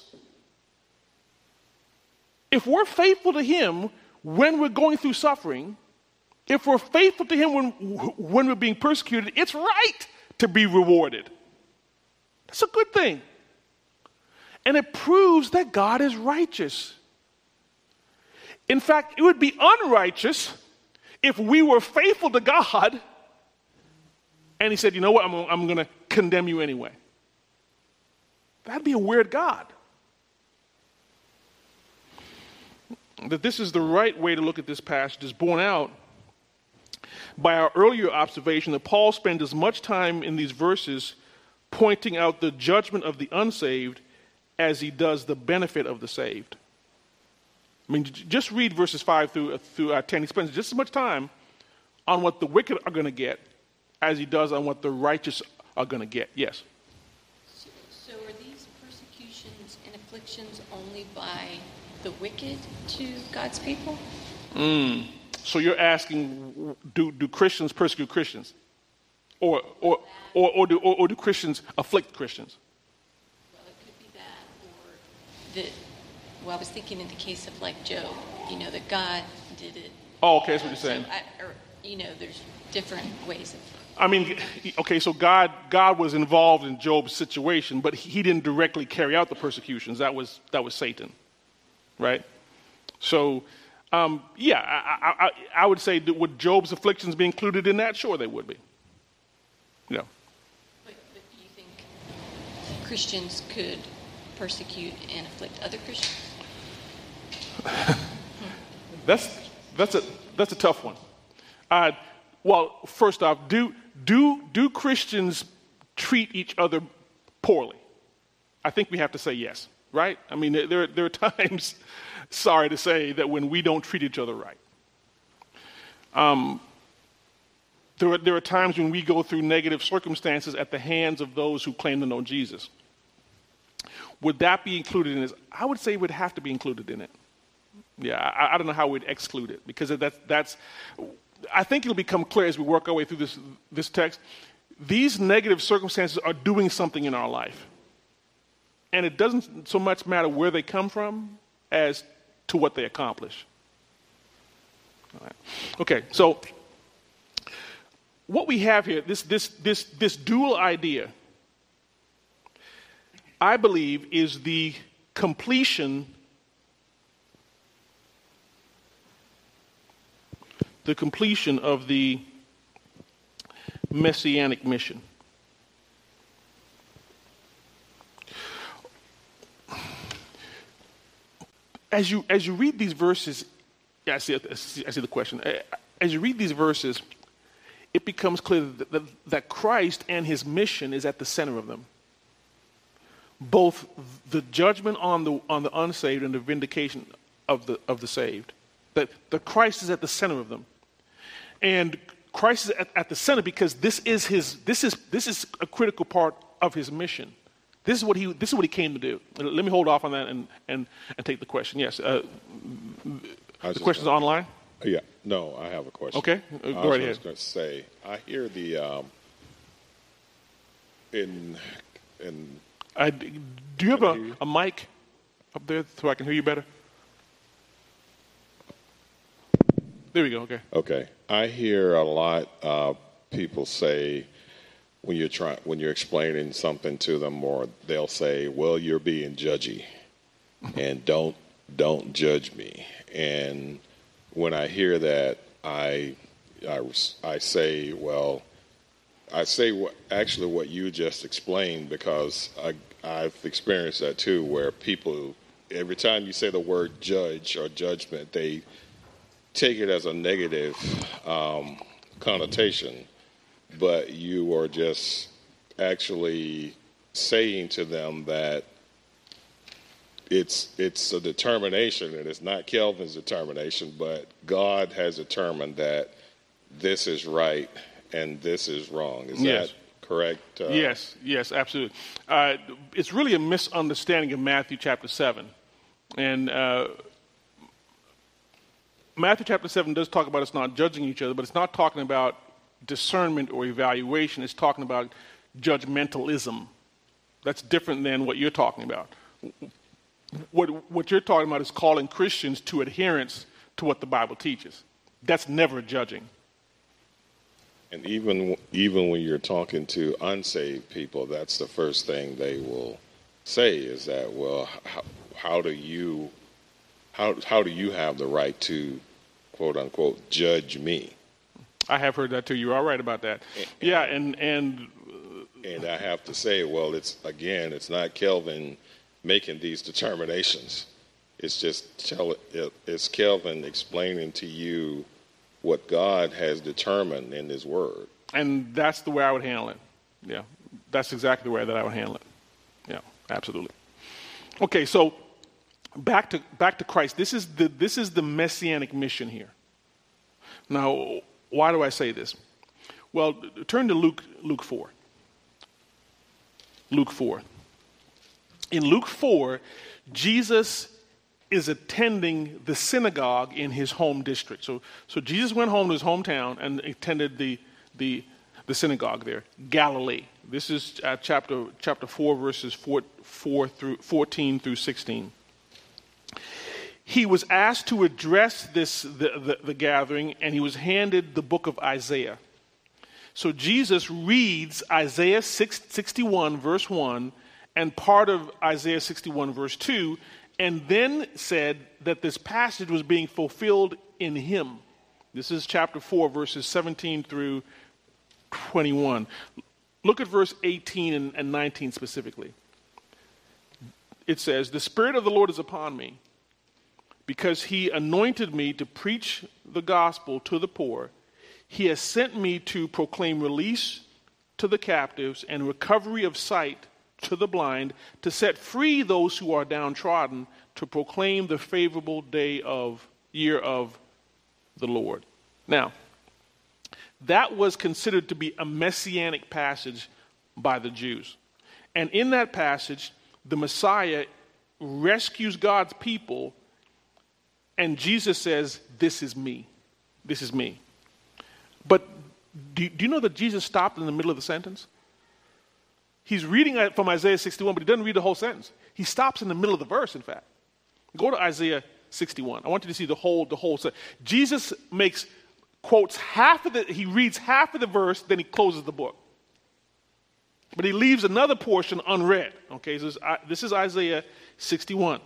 If we're faithful to him when we're going through suffering, if we're faithful to him when we're being persecuted, it's right to be rewarded. That's a good thing. And it proves that God is righteous. In fact, it would be unrighteous if we were faithful to God and he said, you know what, I'm going to condemn you anyway. That'd be a weird God. That this is the right way to look at this passage is borne out by our earlier observation that Paul spends as much time in these verses pointing out the judgment of the unsaved as he does the benefit of the saved. I mean, just read verses 5 through 10. He spends just as much time on what the wicked are going to get as he does on what the righteous are going to get. Yes? So are these persecutions and afflictions only by the wicked to God's people? So you're asking, do Christians persecute Christians? Or do Christians afflict Christians? Well, it could be that, or I was thinking in the case of like Job, that God did it. Oh, okay, that's what you're saying. There's different ways of... I mean, okay, so God was involved in Job's situation, but he didn't directly carry out the persecutions. That was Satan, right? So, I would say, would Job's afflictions be included in that? Sure, they would be. Yeah. But do you think Christians could persecute and afflict other Christians? That's a tough one. Well, first off, do Christians treat each other poorly? I think we have to say yes, right? I mean, there are times, sorry to say, that when we don't treat each other right. There are times when we go through negative circumstances at the hands of those who claim to know Jesus. Would that be included in this? I would say it would have to be included in it. Yeah, I don't know how we'd exclude it, because that's. I think it'll become clear as we work our way through this text. These negative circumstances are doing something in our life. And it doesn't so much matter where they come from as to what they accomplish. All right. Okay, so what we have here, this dual idea, I believe, is the completion of the messianic mission. As you read these verses, I see the question. As you read these verses, it becomes clear that Christ and his mission is at the center of them. Both the judgment on the unsaved and the vindication of the saved. That the Christ is at the center of them. And Christ is at the center because this is a critical part of his mission. This is what he came to do. Let me hold off on that and take the question. Yes, the question's online. Yeah, no, I have a question. Okay, go right ahead. I was going to say, I hear the do you have a mic up there so I can hear you better? There we go. Okay. Okay. I hear a lot of people say when you're explaining something to them, or they'll say, "Well, you're being judgy, and don't judge me." And when I hear that, I say, well, I say what you just explained, because I've experienced that too, where people, every time you say the word judge or judgment, they take it as a negative connotation, but you are just actually saying to them that it's a determination, and it's not Kelvin's determination, but God has determined that this is right and this is wrong. Is that correct? Yes, absolutely. It's really a misunderstanding of Matthew chapter 7. And Matthew chapter 7 does talk about us not judging each other, but it's not talking about discernment or evaluation. It's talking about judgmentalism. That's different than what you're talking about. What you're talking about is calling Christians to adherence to what the Bible teaches. That's never judging. And even when you're talking to unsaved people, that's the first thing they will say is that, well, how do you have the right to, quote unquote, judge me? I have heard that too. You're all right about that. Yeah, and I have to say, well, it's not Kelvin making these determinations. It's just it's Kelvin explaining to you what God has determined in His Word. And that's the way I would handle it. Yeah, that's exactly the way that I would handle it. Yeah, absolutely. Okay, so back to Christ. This is the messianic mission here. Now, why do I say this? Well, turn to Luke 4. Luke 4. In Luke 4, Jesus is attending the synagogue in his home district. So Jesus went home to his hometown and attended the synagogue there, Galilee. This is chapter 4, verses 14 through 16. He was asked to address the gathering, and he was handed the book of Isaiah. So Jesus reads Isaiah 61, verse 1, and part of Isaiah 61, verse 2, and then said that this passage was being fulfilled in him. This is chapter 4, verses 17 through 21. Look at verse 18 and 19 specifically. It says, "The Spirit of the Lord is upon me, because He anointed me to preach the gospel to the poor. He has sent me to proclaim release to the captives and recovery of sight to the blind, to set free those who are downtrodden, to proclaim the favorable year of the Lord." Now, that was considered to be a messianic passage by the Jews. And in that passage, the Messiah rescues God's people, and Jesus says, "This is me. This is me." But do you know that Jesus stopped in the middle of the sentence? He's reading from Isaiah 61, but he doesn't read the whole sentence. He stops in the middle of the verse, in fact. Go to Isaiah 61. I want you to see the whole sentence. Jesus quotes he reads half of the verse, then he closes the book. But he leaves another portion unread. Okay, so this is Isaiah 61.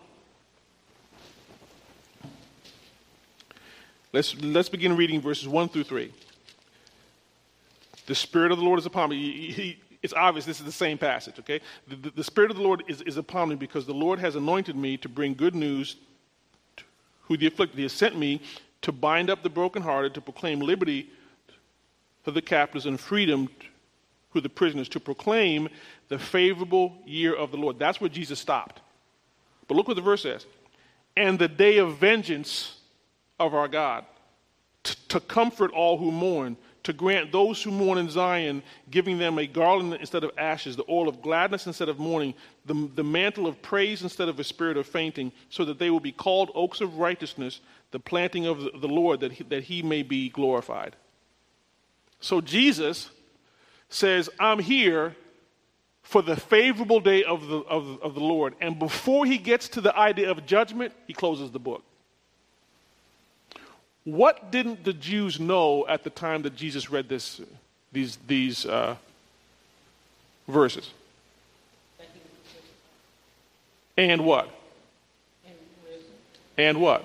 Let's begin reading verses 1 through 3. The Spirit of the Lord is upon me. It's obvious this is the same passage, okay? The Spirit of the Lord is upon me because the Lord has anointed me to bring good news to who the afflicted. He has sent me to bind up the brokenhearted, to proclaim liberty to the captives and freedom to the prisoners, to proclaim the favorable year of the Lord. That's where Jesus stopped. But look what the verse says. "And the day of vengeance of our God, to comfort all who mourn, to grant those who mourn in Zion, giving them a garland instead of ashes, the oil of gladness instead of mourning, the mantle of praise instead of a spirit of fainting, so that they will be called oaks of righteousness, the planting of the Lord, that he may be glorified." So Jesus says, "I'm here for the favorable day of the Lord." And before he gets to the idea of judgment, he closes the book. What didn't the Jews know at the time that Jesus read these verses? And what? And what?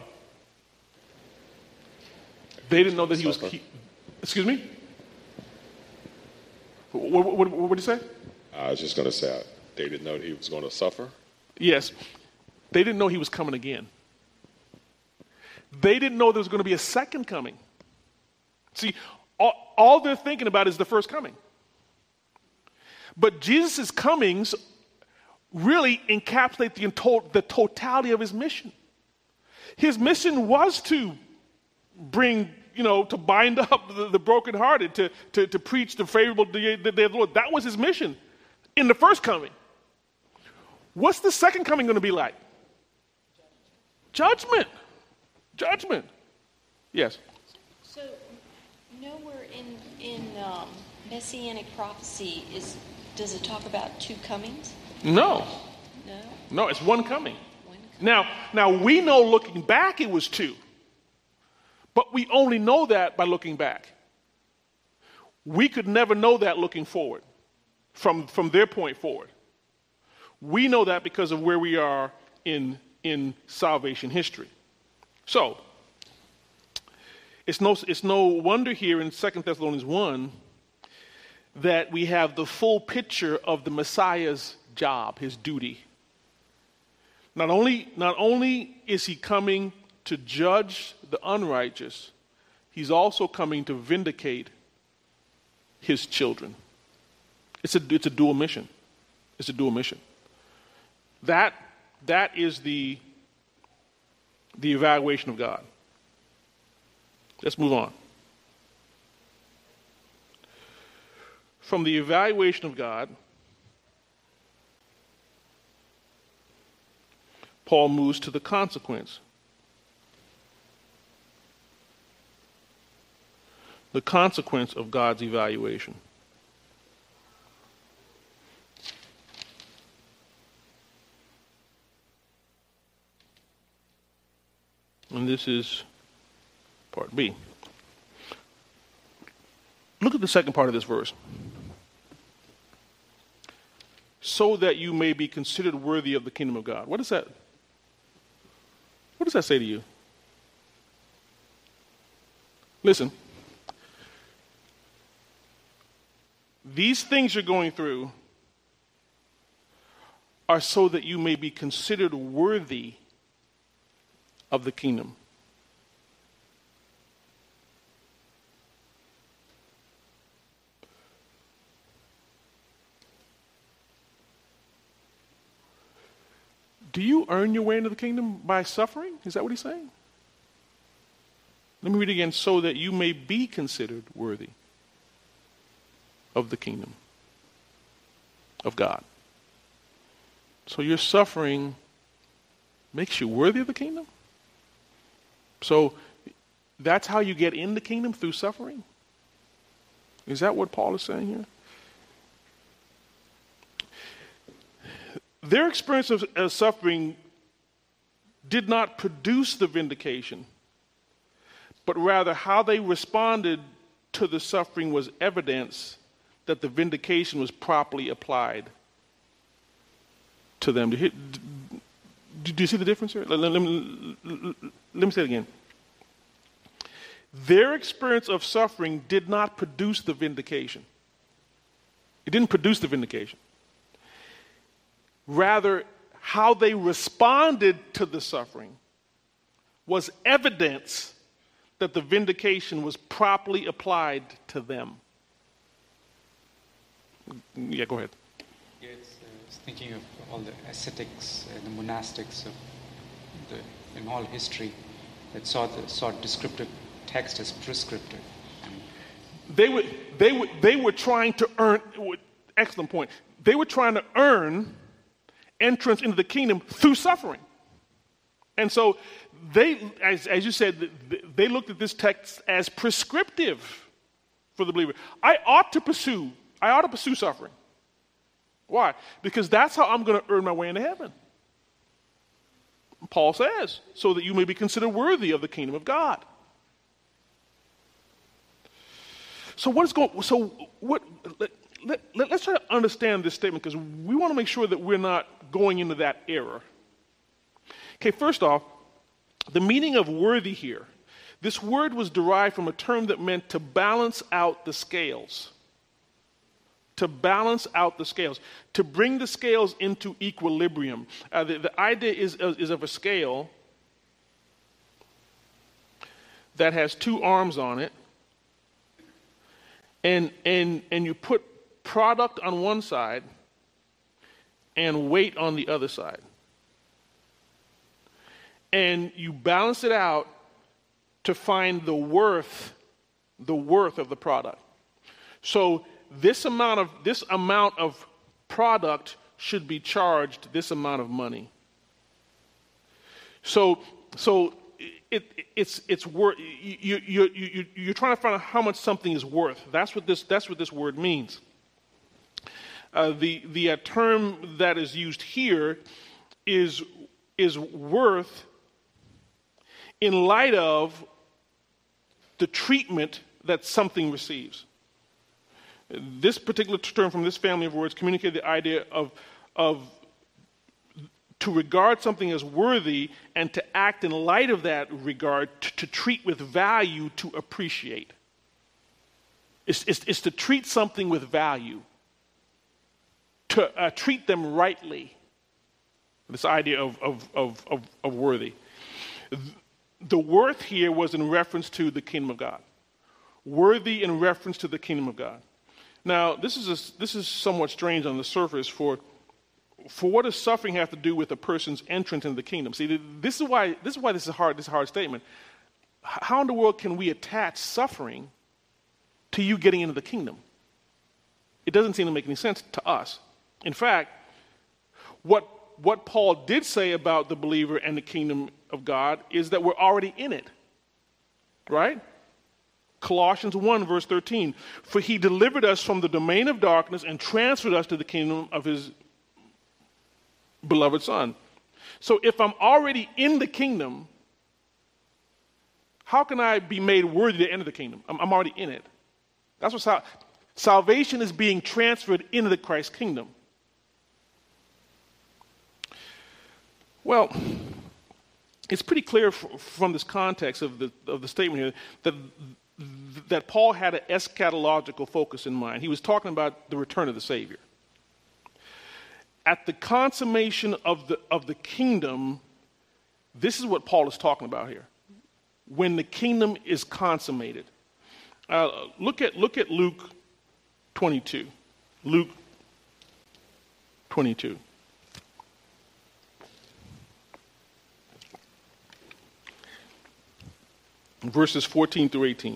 They didn't know that he was... Excuse me? What did you say? I was just going to say, they didn't know he was going to suffer? Yes. They didn't know he was coming again. They didn't know there was going to be a second coming. See, all they're thinking about is the first coming. But Jesus' comings really encapsulate the totality of his mission. His mission was to bring, to bind up the brokenhearted, to preach the favorable day of the Lord. That was his mission in the first coming. What's the second coming going to be like? Judgment. Judgment. Yes. So nowhere in Messianic prophecy does it talk about two comings? No. No? No, it's one coming. One coming. Now we know looking back it was two. But we only know that by looking back. We could never know that looking forward, from their point forward. We know that because of where we are in salvation history. So, it's no wonder here in 2 Thessalonians 1 that we have the full picture of the Messiah's job, his duty. Not only is he coming to judge the unrighteous, he's also coming to vindicate his children. It's a dual mission. It's a dual mission. That is the evaluation of God. Let's move on. From the evaluation of God, Paul moves to the consequence. The consequence of God's evaluation. And this is part B. Look at the second part of this verse. So that you may be considered worthy of the kingdom of God. What does that say to you? Listen. These things you're going through are so that you may be considered worthy of the kingdom. Do you earn your way into the kingdom by suffering? Is that what he's saying? Let me read again. So that you may be considered worthy of the kingdom of God. So your suffering makes you worthy of the kingdom? So that's how you get in the kingdom, through suffering? Is that what Paul is saying here? Their experience of suffering did not produce the vindication, but rather how they responded to the suffering was evidence that the vindication was properly applied to them. Do you see the difference here? Let me say it again. Their experience of suffering did not produce the vindication. It didn't produce the vindication. Rather, how they responded to the suffering was evidence that the vindication was properly applied to them. Yeah, go ahead. Yeah, it's thinking of all the ascetics and the monastics in all history that saw descriptive text as prescriptive. They were trying to earn. Excellent point. They were trying to earn entrance into the kingdom through suffering. And so they, as you said, they looked at this text as prescriptive for the believer. I ought to pursue suffering. Why? Because that's how I'm going to earn my way into heaven. Paul says, so that you may be considered worthy of the kingdom of God. So let's try to understand this statement, because we want to make sure that we're not going into that error. Okay, first off, the meaning of worthy here. This word was derived from a term that meant to balance out the scales. To balance out the scales. To bring the scales into equilibrium. The idea is of a scale that has two arms on it. And you put product on one side and weight on the other side. And you balance it out to find the worth of the product. So this amount of product should be charged this amount of money. So it's worth. You're trying to find out how much something is worth. That's what this word means. The term that is used here is worth in light of the treatment that something receives. This particular term from this family of words communicated the idea of to regard something as worthy and to act in light of that regard, to treat with value, to appreciate. It's to treat something with value, to treat them rightly. This idea of worthy. The worth here was in reference to the kingdom of God. Worthy in reference to the kingdom of God. Now, this is somewhat strange on the surface. For what does suffering have to do with a person's entrance into the kingdom? See, this is why this is a hard statement. How in the world can we attach suffering to you getting into the kingdom? It doesn't seem to make any sense to us. In fact, what Paul did say about the believer and the kingdom of God is that we're already in it. Right? Colossians 1, verse 13. For he delivered us from the domain of darkness and transferred us to the kingdom of his beloved Son. So if I'm already in the kingdom, how can I be made worthy to enter the kingdom? I'm already in it. That's what salvation is, being transferred into the Christ kingdom. Well, it's pretty clear from this context of the statement here that Paul had an eschatological focus in mind. He was talking about the return of the Savior. At the consummation of the kingdom, this is what Paul is talking about here. When the kingdom is consummated. Look at Luke 22. Luke 22. Verses 14 through 18.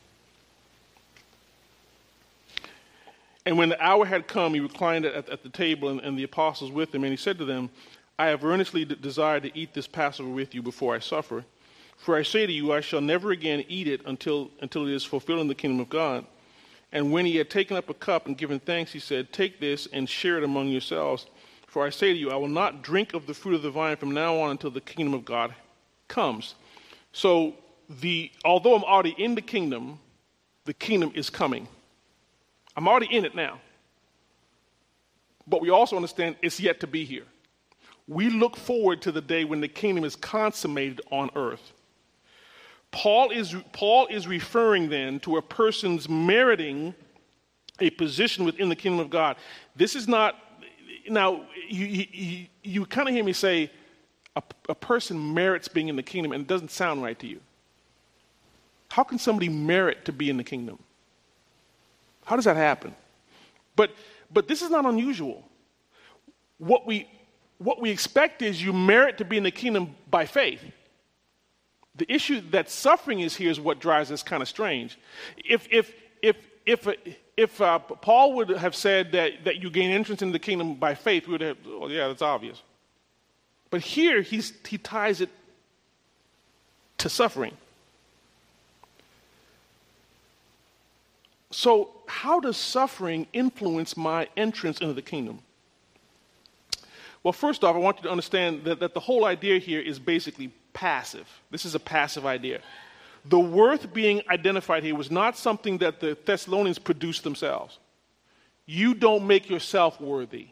And when the hour had come, he reclined at the table and the apostles with him, and he said to them, I have earnestly desired to eat this Passover with you before I suffer. For I say to you, I shall never again eat it until it is fulfilled in the kingdom of God. And when he had taken up a cup and given thanks, he said, Take this and share it among yourselves. For I say to you, I will not drink of the fruit of the vine from now on until the kingdom of God comes. So, although I'm already in the kingdom is coming. I'm already in it now. But we also understand it's yet to be here. We look forward to the day when the kingdom is consummated on earth. Paul is referring then to a person's meriting a position within the kingdom of God. This is not, now, you kind of hear me say a person merits being in the kingdom, and it doesn't sound right to you. How can somebody merit to be in the kingdom? How does that happen? But this is not unusual. What we expect is you merit to be in the kingdom by faith. The issue that suffering is here is what drives this kind of strange. If Paul would have said that you gain entrance into the kingdom by faith, we would have, oh yeah, that's obvious. But here he ties it to suffering. So how does suffering influence my entrance into the kingdom? Well, first off, I want you to understand that the whole idea here is basically passive. This is a passive idea. The worth being identified here was not something that the Thessalonians produced themselves. You don't make yourself worthy.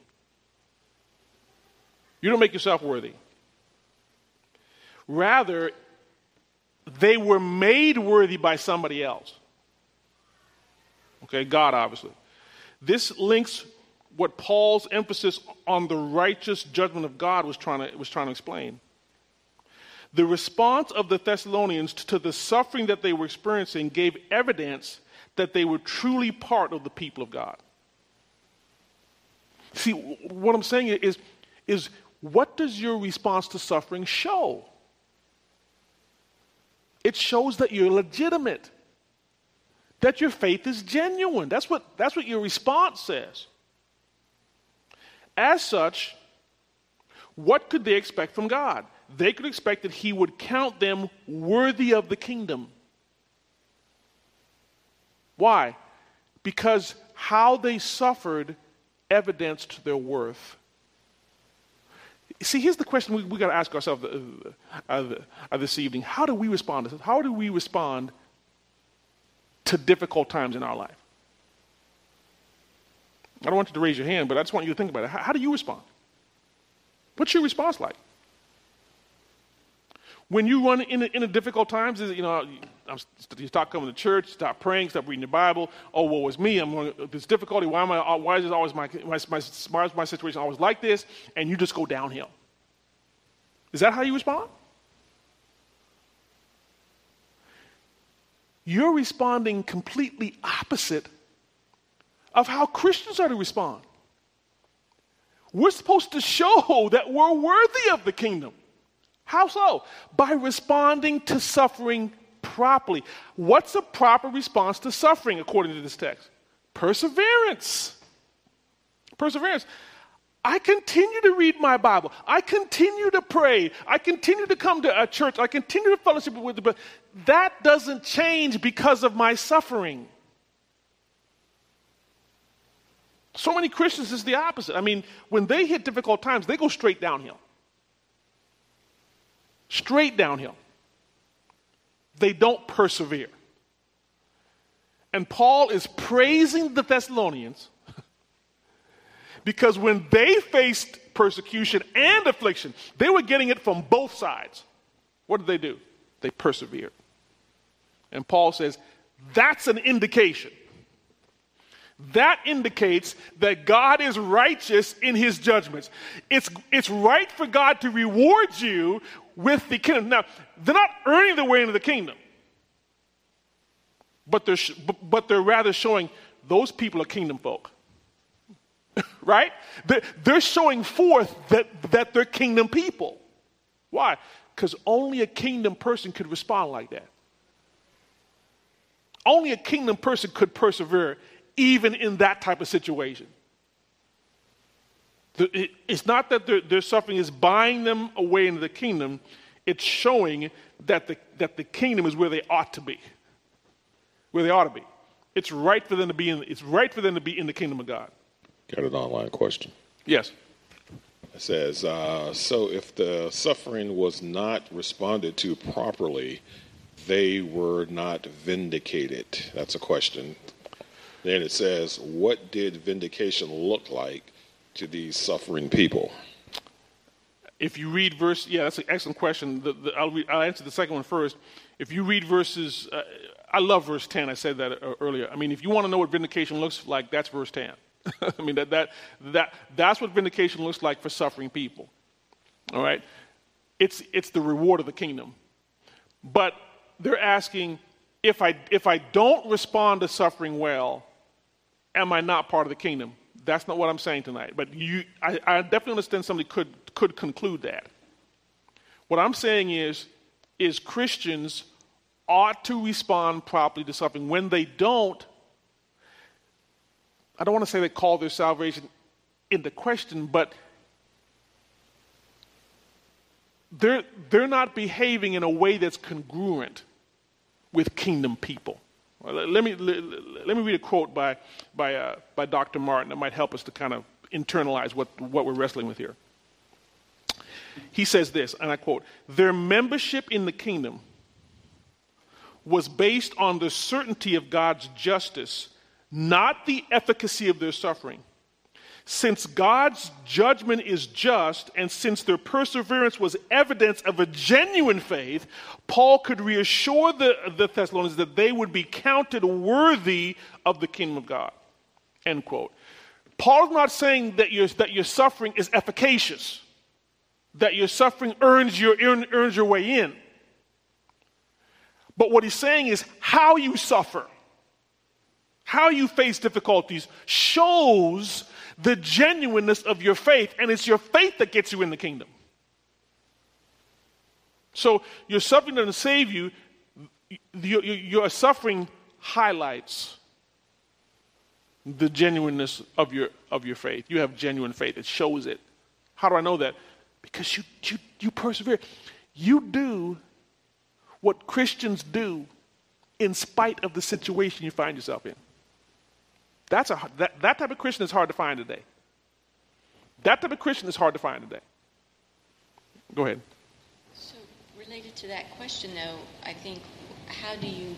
You don't make yourself worthy. Rather, they were made worthy by somebody else. Okay, God, obviously. This links what Paul's emphasis on the righteous judgment of God was trying to explain. The response of the Thessalonians to the suffering that they were experiencing gave evidence that they were truly part of the people of God. See, what I'm saying is what does your response to suffering show? It shows that you're legitimate, that your faith is genuine. That's what your response says. As such, what could they expect from God? They could expect that he would count them worthy of the kingdom. Why? Because how they suffered evidenced their worth. See, here's the question we got to ask ourselves this evening. How do we respond to this? How do we respond to difficult times in our life? I don't want you to raise your hand, but I just want you to think about it. How do you respond? What's your response like? When you run in a difficult times, you start coming to church, start praying, start reading the Bible. Oh, woe is me! I'm going this difficulty. Why is it always my situation always like this? And you just go downhill. Is that how you respond? You're responding completely opposite of how Christians are to respond. We're supposed to show that we're worthy of the kingdom. How so? By responding to suffering properly. What's a proper response to suffering according to this text? Perseverance. Perseverance. I continue to read my Bible. I continue to pray. I continue to come to a church. I continue to fellowship with the. But that doesn't change because of my suffering. So many Christians is the opposite. I mean, when they hit difficult times, they go straight downhill. Straight downhill. They don't persevere. And Paul is praising the Thessalonians because when they faced persecution and affliction, they were getting it from both sides. What did they do? They persevered. And Paul says, that's an indication. That indicates that God is righteous in his judgments. It's right for God to reward you with the kingdom. Now, they're not earning their way into the kingdom, but they're rather showing those people are kingdom folk. Right? They're showing forth that they're kingdom people. Why? Because only a kingdom person could respond like that. Only a kingdom person could persevere even in that type of situation. It's not that their suffering is buying them away into the kingdom. It's showing that the kingdom is where they ought to be. Where they ought to be. It's right for them to be in the kingdom of God. Got an online question. Yes. It says, so if the suffering was not responded to properly, they were not vindicated. That's a question. Then it says, what did vindication look like to these suffering people? If you read that's an excellent question. I'll answer the second one first. If you read verses, I love verse 10. I said that earlier. I mean, if you want to know what vindication looks like, that's verse 10. I mean, that's what vindication looks like for suffering people. All right? It's the reward of the kingdom. But they're asking, if I don't respond to suffering well, am I not part of the kingdom? That's not what I'm saying tonight. But I definitely understand somebody could conclude that. What I'm saying is Christians ought to respond properly to suffering. When they don't, I don't want to say they call their salvation into question, but they're not behaving in a way that's congruent with kingdom people. Let me read a quote by Dr. Martin that might help us to kind of internalize what we're wrestling with here. He says this, and I quote, "Their membership in the kingdom was based on the certainty of God's justice, not the efficacy of their suffering. Since God's judgment is just, and since their perseverance was evidence of a genuine faith, Paul could reassure the Thessalonians that they would be counted worthy of the kingdom of God." End quote. Paul's not saying that your suffering is efficacious, that your suffering earns your way in. But what he's saying is how you suffer, how you face difficulties shows the genuineness of your faith, and it's your faith that gets you in the kingdom. So your suffering doesn't save you. Your suffering highlights the genuineness of your faith. You have genuine faith. It shows it. How do I know that? Because you persevere. You do what Christians do in spite of the situation you find yourself in. That type of Christian is hard to find today. That type of Christian is hard to find today. Go ahead. So related to that question, though, I think, how do you,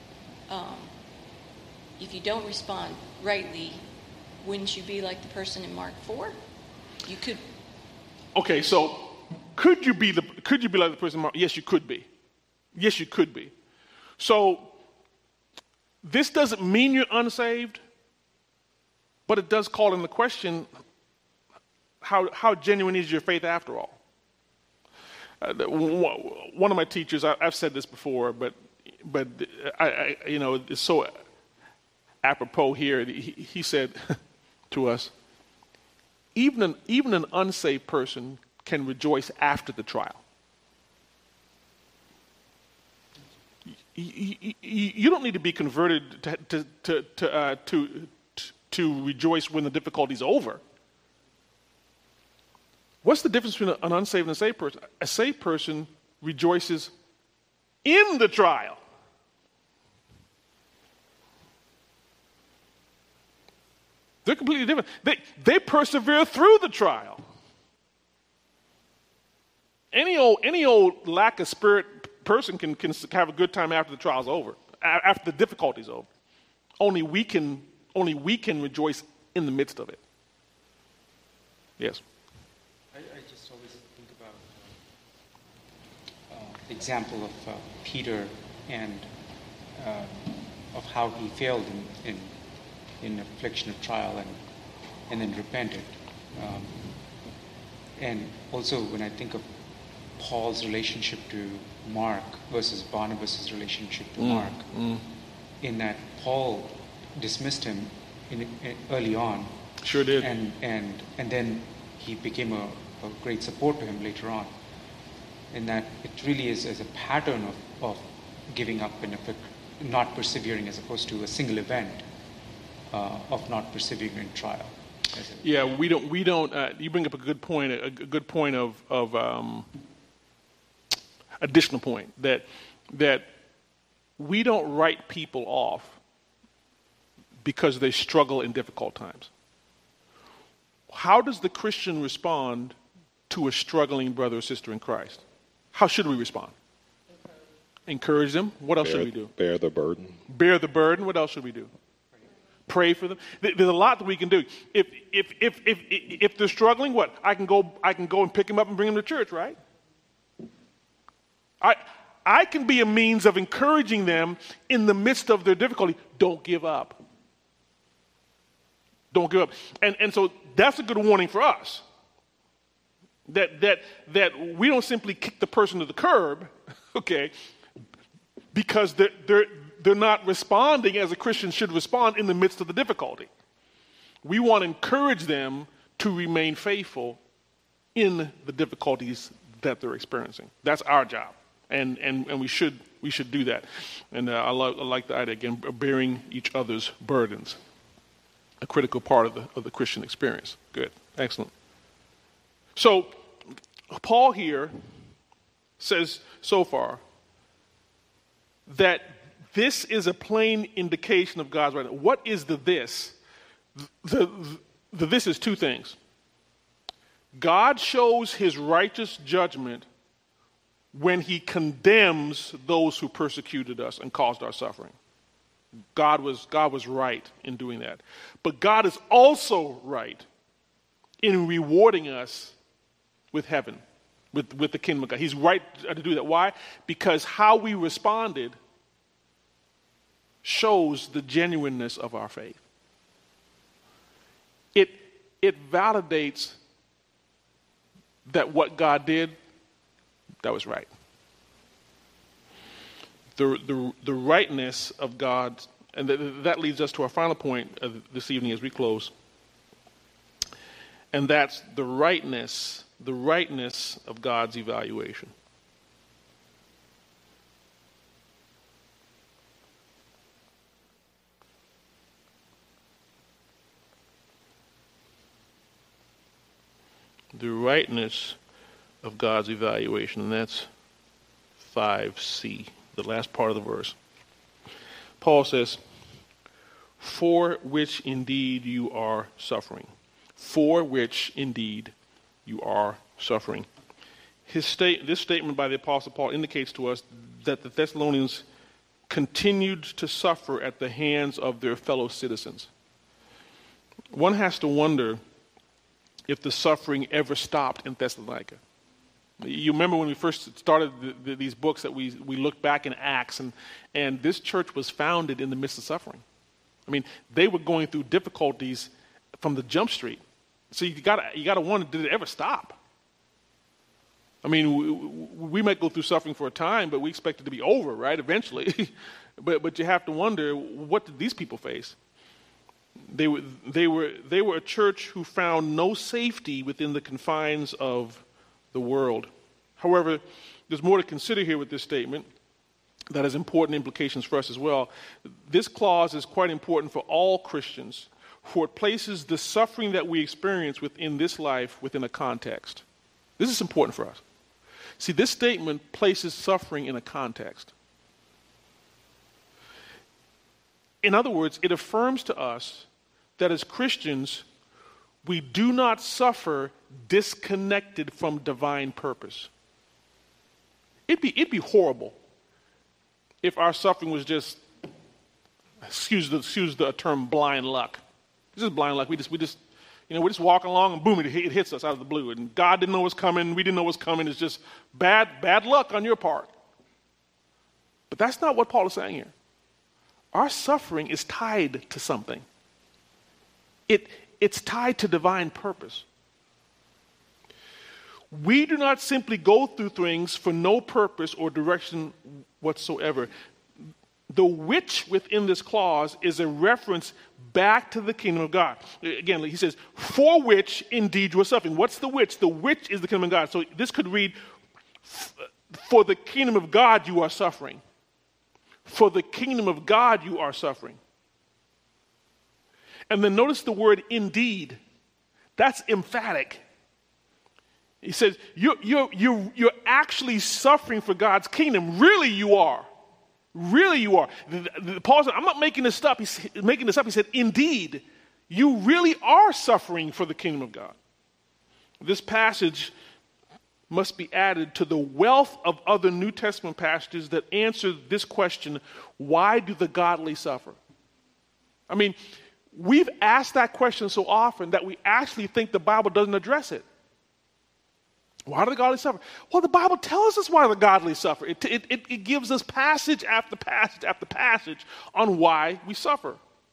if you don't respond rightly, wouldn't you be like the person in Mark 4? You could. Okay, so could you be like the person in Mark? Yes, you could be. Yes, you could be. So this doesn't mean you're unsaved, but it does call into question how genuine is your faith after all. One of my teachers, I've said this before, but I it's so apropos here. He said to us, even an unsaved person can rejoice after the trial. You don't need to be converted to rejoice when the difficulty's over. What's the difference between an unsaved and a saved person? A saved person rejoices in the trial. They're completely different. They persevere through the trial. Any old lack of spirit person can have a good time after the trial's over, after the difficulty's over. Only we can rejoice in the midst of it. Yes. I just always think about the example of Peter and of how he failed in affliction of trial and then repented. And also when I think of Paul's relationship to Mark versus Barnabas' relationship to Mark, in that Paul dismissed him early on. Sure did. And then he became a great support to him later on. In that it really is as a pattern of giving up and not persevering, as opposed to a single event of not persevering in trial. Yeah, we don't. You bring up a good point. A good point of additional point that we don't write people off because they struggle in difficult times. How does the Christian respond to a struggling brother or sister in Christ? How should we respond? Encourage them. What else should we do? Bear the burden. Bear the burden. What else should we do? Pray for them. There's a lot that we can do. If they're struggling, what? I can go and pick them up and bring them to church, right? I can be a means of encouraging them in the midst of their difficulty. Don't give up. Don't give up. And so that's a good warning for us. That we don't simply kick the person to the curb, okay, because they're not responding as a Christian should respond in the midst of the difficulty. We want to encourage them to remain faithful in the difficulties that they're experiencing. That's our job, and we should do that. And I like the idea again of bearing each other's burdens, a critical part of the Christian experience. Good, excellent. So Paul here says so far that this is a plain indication of God's right. What is the this? The this is two things. God shows his righteous judgment when he condemns those who persecuted us and caused our suffering. God was right in doing that. But God is also right in rewarding us with heaven, with the kingdom of God. He's right to do that. Why? Because how we responded shows the genuineness of our faith. It validates that what God did, that was right. The rightness of God, and that leads us to our final point this evening as we close, and that's the rightness of God's evaluation. The rightness of God's evaluation, and that's 5c, the last part of the verse. Paul says, "For which indeed you are suffering. for which indeed you are suffering. This statement by the Apostle Paul indicates to us that the Thessalonians continued to suffer at the hands of their fellow citizens. One has to wonder if the suffering ever stopped in Thessalonica. You remember when we first started these books that we looked back in Acts, and this church was founded in the midst of suffering. I mean, they were going through difficulties from the jump street. So you got to wonder, did it ever stop? I mean, we might go through suffering for a time, but we expect it to be over, right, eventually. but you have to wonder, what did these people face? They were a church who found no safety within the confines of the world. However, there's more to consider here with this statement that has important implications for us as well. This clause is quite important for all Christians, for it places the suffering that we experience within this life within a context. This is important for us. See, this statement places suffering in a context. In other words, it affirms to us that as Christians, we do not suffer disconnected from divine purpose. It'd be horrible if our suffering was just, excuse the term, blind luck. This is blind luck. We're just walking along and boom, it hits us out of the blue. And God didn't know it was coming. We didn't know it was coming. It's just bad luck on your part. But that's not what Paul is saying here. Our suffering is tied to something. It's tied to divine purpose. We do not simply go through things for no purpose or direction whatsoever. The which within this clause is a reference back to the kingdom of God. Again, he says, for which indeed you are suffering. What's the which? The which is the kingdom of God. So this could read, for the kingdom of God you are suffering. For the kingdom of God you are suffering. And then notice the word indeed. That's emphatic. He says, you're actually suffering for God's kingdom. Really you are. Really you are. Paul said, I'm not making this up. He's making this up. He said, indeed, you really are suffering for the kingdom of God. This passage must be added to the wealth of other New Testament passages that answer this question, why do the godly suffer? I mean, we've asked that question so often that we actually think the Bible doesn't address it. Why do the godly suffer? Well, the Bible tells us why the godly suffer. It gives us passage after passage after passage on why we suffer.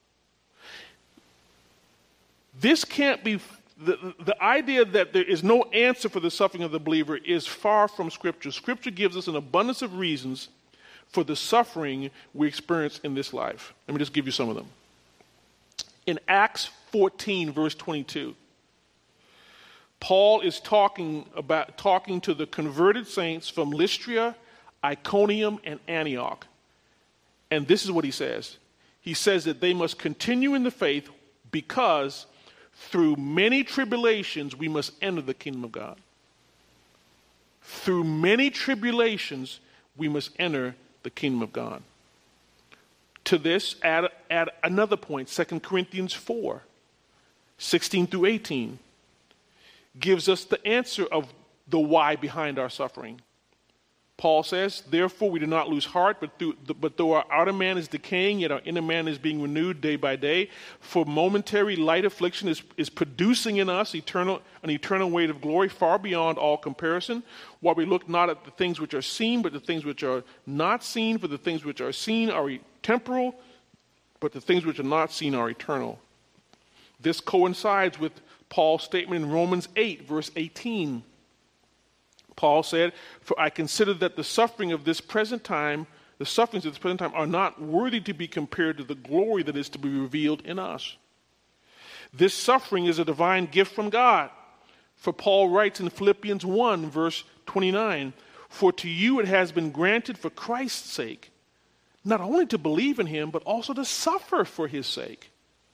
This can't be, the idea that there is no answer for the suffering of the believer is far from Scripture. Scripture gives us an abundance of reasons for the suffering we experience in this life. Let me just give you some of them. In Acts 14, verse 22, Paul is talking to the converted saints from Lystra, Iconium, and Antioch. And this is what he says. He says that they must continue in the faith because through many tribulations we must enter the kingdom of God. Through many tribulations we must enter the kingdom of God. To this, add another point, 2 Corinthians 4, 16 through 18. Gives us the answer of the why behind our suffering. Paul says, therefore we do not lose heart, but though our outer man is decaying, yet our inner man is being renewed day by day. For momentary light affliction is producing in us an eternal weight of glory far beyond all comparison, while we look not at the things which are seen, but the things which are not seen. For the things which are seen are temporal, but the things which are not seen are eternal. This coincides with Paul's statement in Romans 8, verse 18. Paul said, for I consider that the sufferings of this present time are not worthy to be compared to the glory that is to be revealed in us. This suffering is a divine gift from God. For Paul writes in Philippians 1, verse 29, for to you it has been granted for Christ's sake, not only to believe in him, but also to suffer for his sake.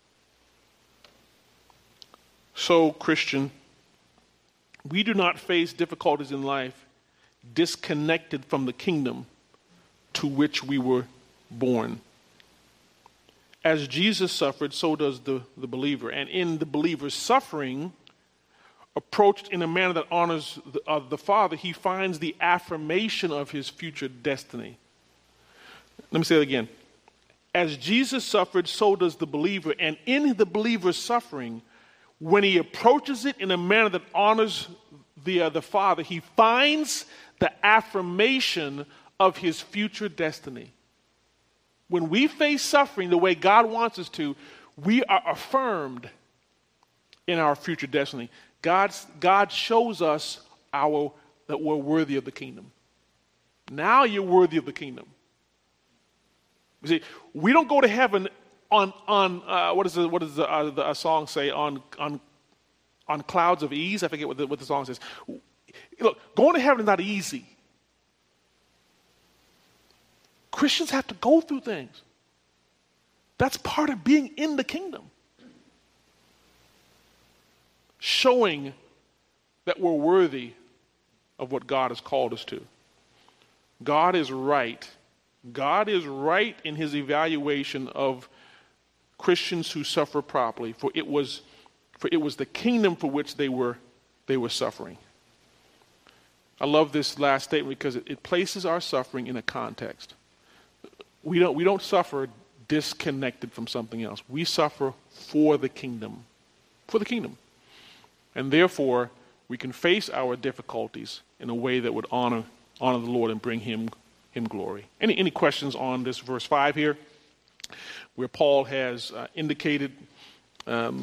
So, Christian, we do not face difficulties in life disconnected from the kingdom to which we were born. As Jesus suffered, so does the believer. And in the believer's suffering, approached in a manner that honors the Father, he finds the affirmation of his future destiny. Let me say it again. As Jesus suffered, so does the believer. And in the believer's suffering, when he approaches it in a manner that honors the Father, he finds the affirmation of his future destiny. When we face suffering the way God wants us to, we are affirmed in our future destiny. God shows us that we're worthy of the kingdom. Now you're worthy of the kingdom. You see, we don't go to heaven on what does the song say, on clouds of ease? I forget what the song says. Look, going to heaven is not easy. Christians have to go through things. That's part of being in the kingdom. Showing that we're worthy of what God has called us to. God is right. God is right in his evaluation of Christians who suffer properly, for it was the kingdom for which they were suffering. I love this last statement because it places our suffering in a context. We don't suffer disconnected from something else. We suffer for the kingdom. For the kingdom. And therefore, we can face our difficulties in a way that would honor the Lord and bring him glory. Any questions on this verse 5 here, where Paul has indicated the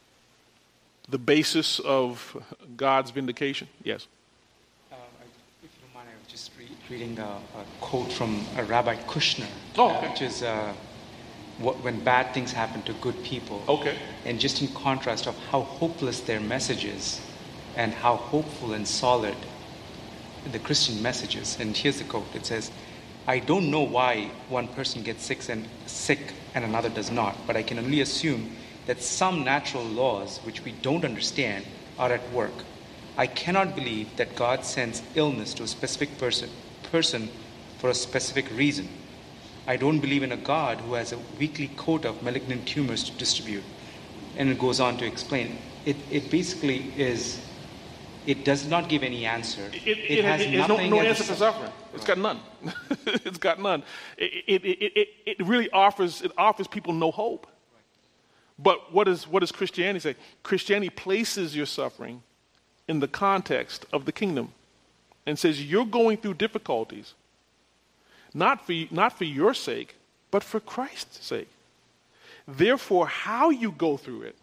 basis of God's vindication? Yes. If you don't mind, I was just reading a quote from Rabbi Kushner, which is when bad things happen to good people. Okay. And just in contrast of how hopeless their message is and how hopeful and solid the Christian message is. And here's the quote. It says, "I don't know why one person gets sick and another does not, but I can only assume that some natural laws which we don't understand are at work. I cannot believe that God sends illness to a specific person for a specific reason. I don't believe in a God who has a weekly quota of malignant tumors to distribute." And it goes on to explain. It basically is, it does not give any answer. It has nothing. No answer for suffering. It's got none. It's got none. It really offers people no hope. But what does Christianity say? Christianity places your suffering in the context of the kingdom and says you're going through difficulties, not for your sake, but for Christ's sake. Therefore, how you go through it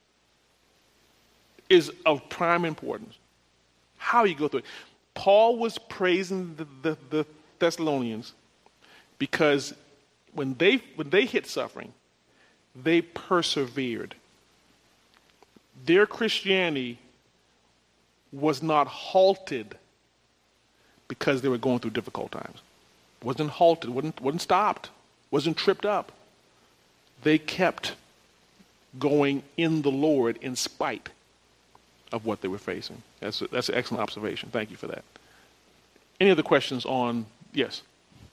is of prime importance. How you go through it. Paul was praising the Thessalonians because when they hit suffering, they persevered. Their Christianity was not halted because they were going through difficult times. Wasn't halted, wasn't stopped, wasn't tripped up. They kept going in the Lord in spite of what they were facing. That's an excellent observation. Thank you for that. Any other questions on, yes?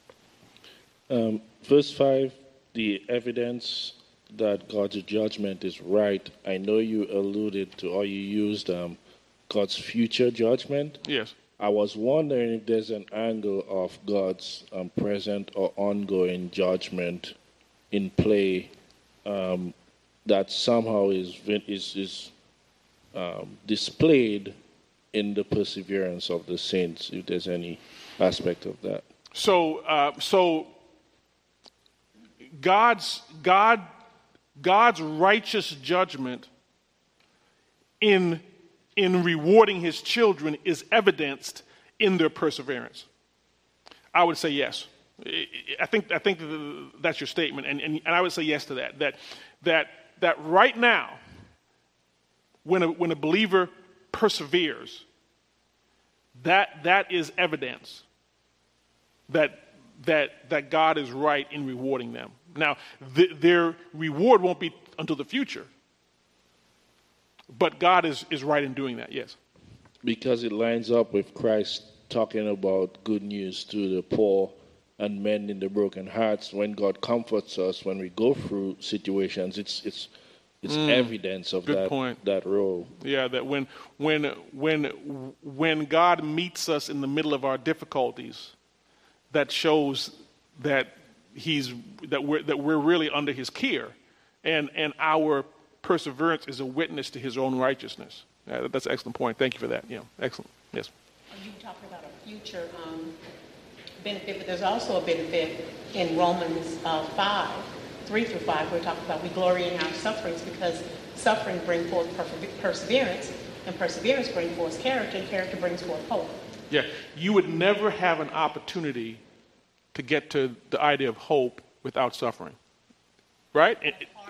Verse 5, the evidence that God's judgment is right. I know you alluded to, or you used God's future judgment. Yes. I was wondering if there's an angle of God's present or ongoing judgment in play that somehow is displayed in the perseverance of the saints, if there's any aspect of that. So God's righteous judgment in rewarding his children is evidenced in their perseverance. I would say yes. I think that's your statement, and I would say yes to that right now, when a believer perseveres, that is evidence that God is right in rewarding them. Now, their reward won't be until the future, but God is right in doing that, yes. Because it lines up with Christ talking about good news to the poor and mending the broken hearts. When God comforts us, when we go through situations, it's evidence of Good point. that role. Yeah, that when God meets us in the middle of our difficulties, that shows that we're really under His care, and our perseverance is a witness to His own righteousness. That's an excellent point. Thank you for that. Yeah, excellent. Yes. You talked about a future benefit, but there's also a benefit in Romans 5, 3 through 5. We're talking about we glory in our sufferings because suffering brings forth perseverance, and perseverance brings forth character, and character brings forth hope. Yeah, you would never have an opportunity to get to the idea of hope without suffering, right?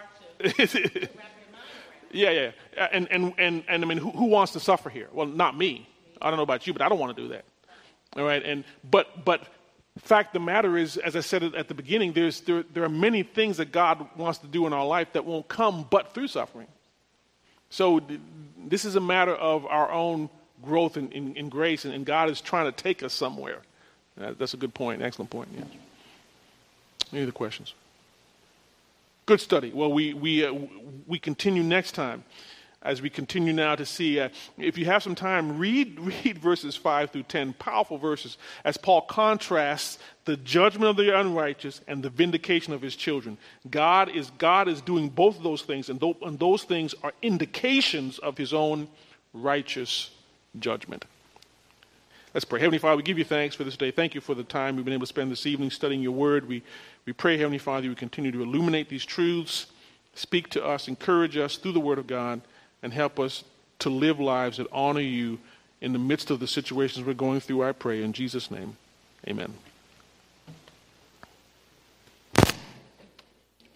Yeah. And I mean, who wants to suffer here? Well, not me. I don't know about you, but I don't want to do that. All right. But fact of the matter is, as I said at the beginning, there are many things that God wants to do in our life that won't come but through suffering. So this is a matter of our own growth in grace, and God is trying to take us somewhere. That's a good point. Excellent point. Yeah. Any other questions? Good study. Well, we continue next time as we continue now to see, if you have some time, read verses 5 through 10, powerful verses, as Paul contrasts the judgment of the unrighteous and the vindication of his children. God is doing both of those things, and those things are indications of his own righteous judgment. Let's pray. Heavenly Father, we give you thanks for this day. Thank you for the time we've been able to spend this evening studying your word. We pray, Heavenly Father, you would continue to illuminate these truths, speak to us, encourage us through the word of God, and help us to live lives that honor you in the midst of the situations we're going through, I pray. In Jesus' name, amen.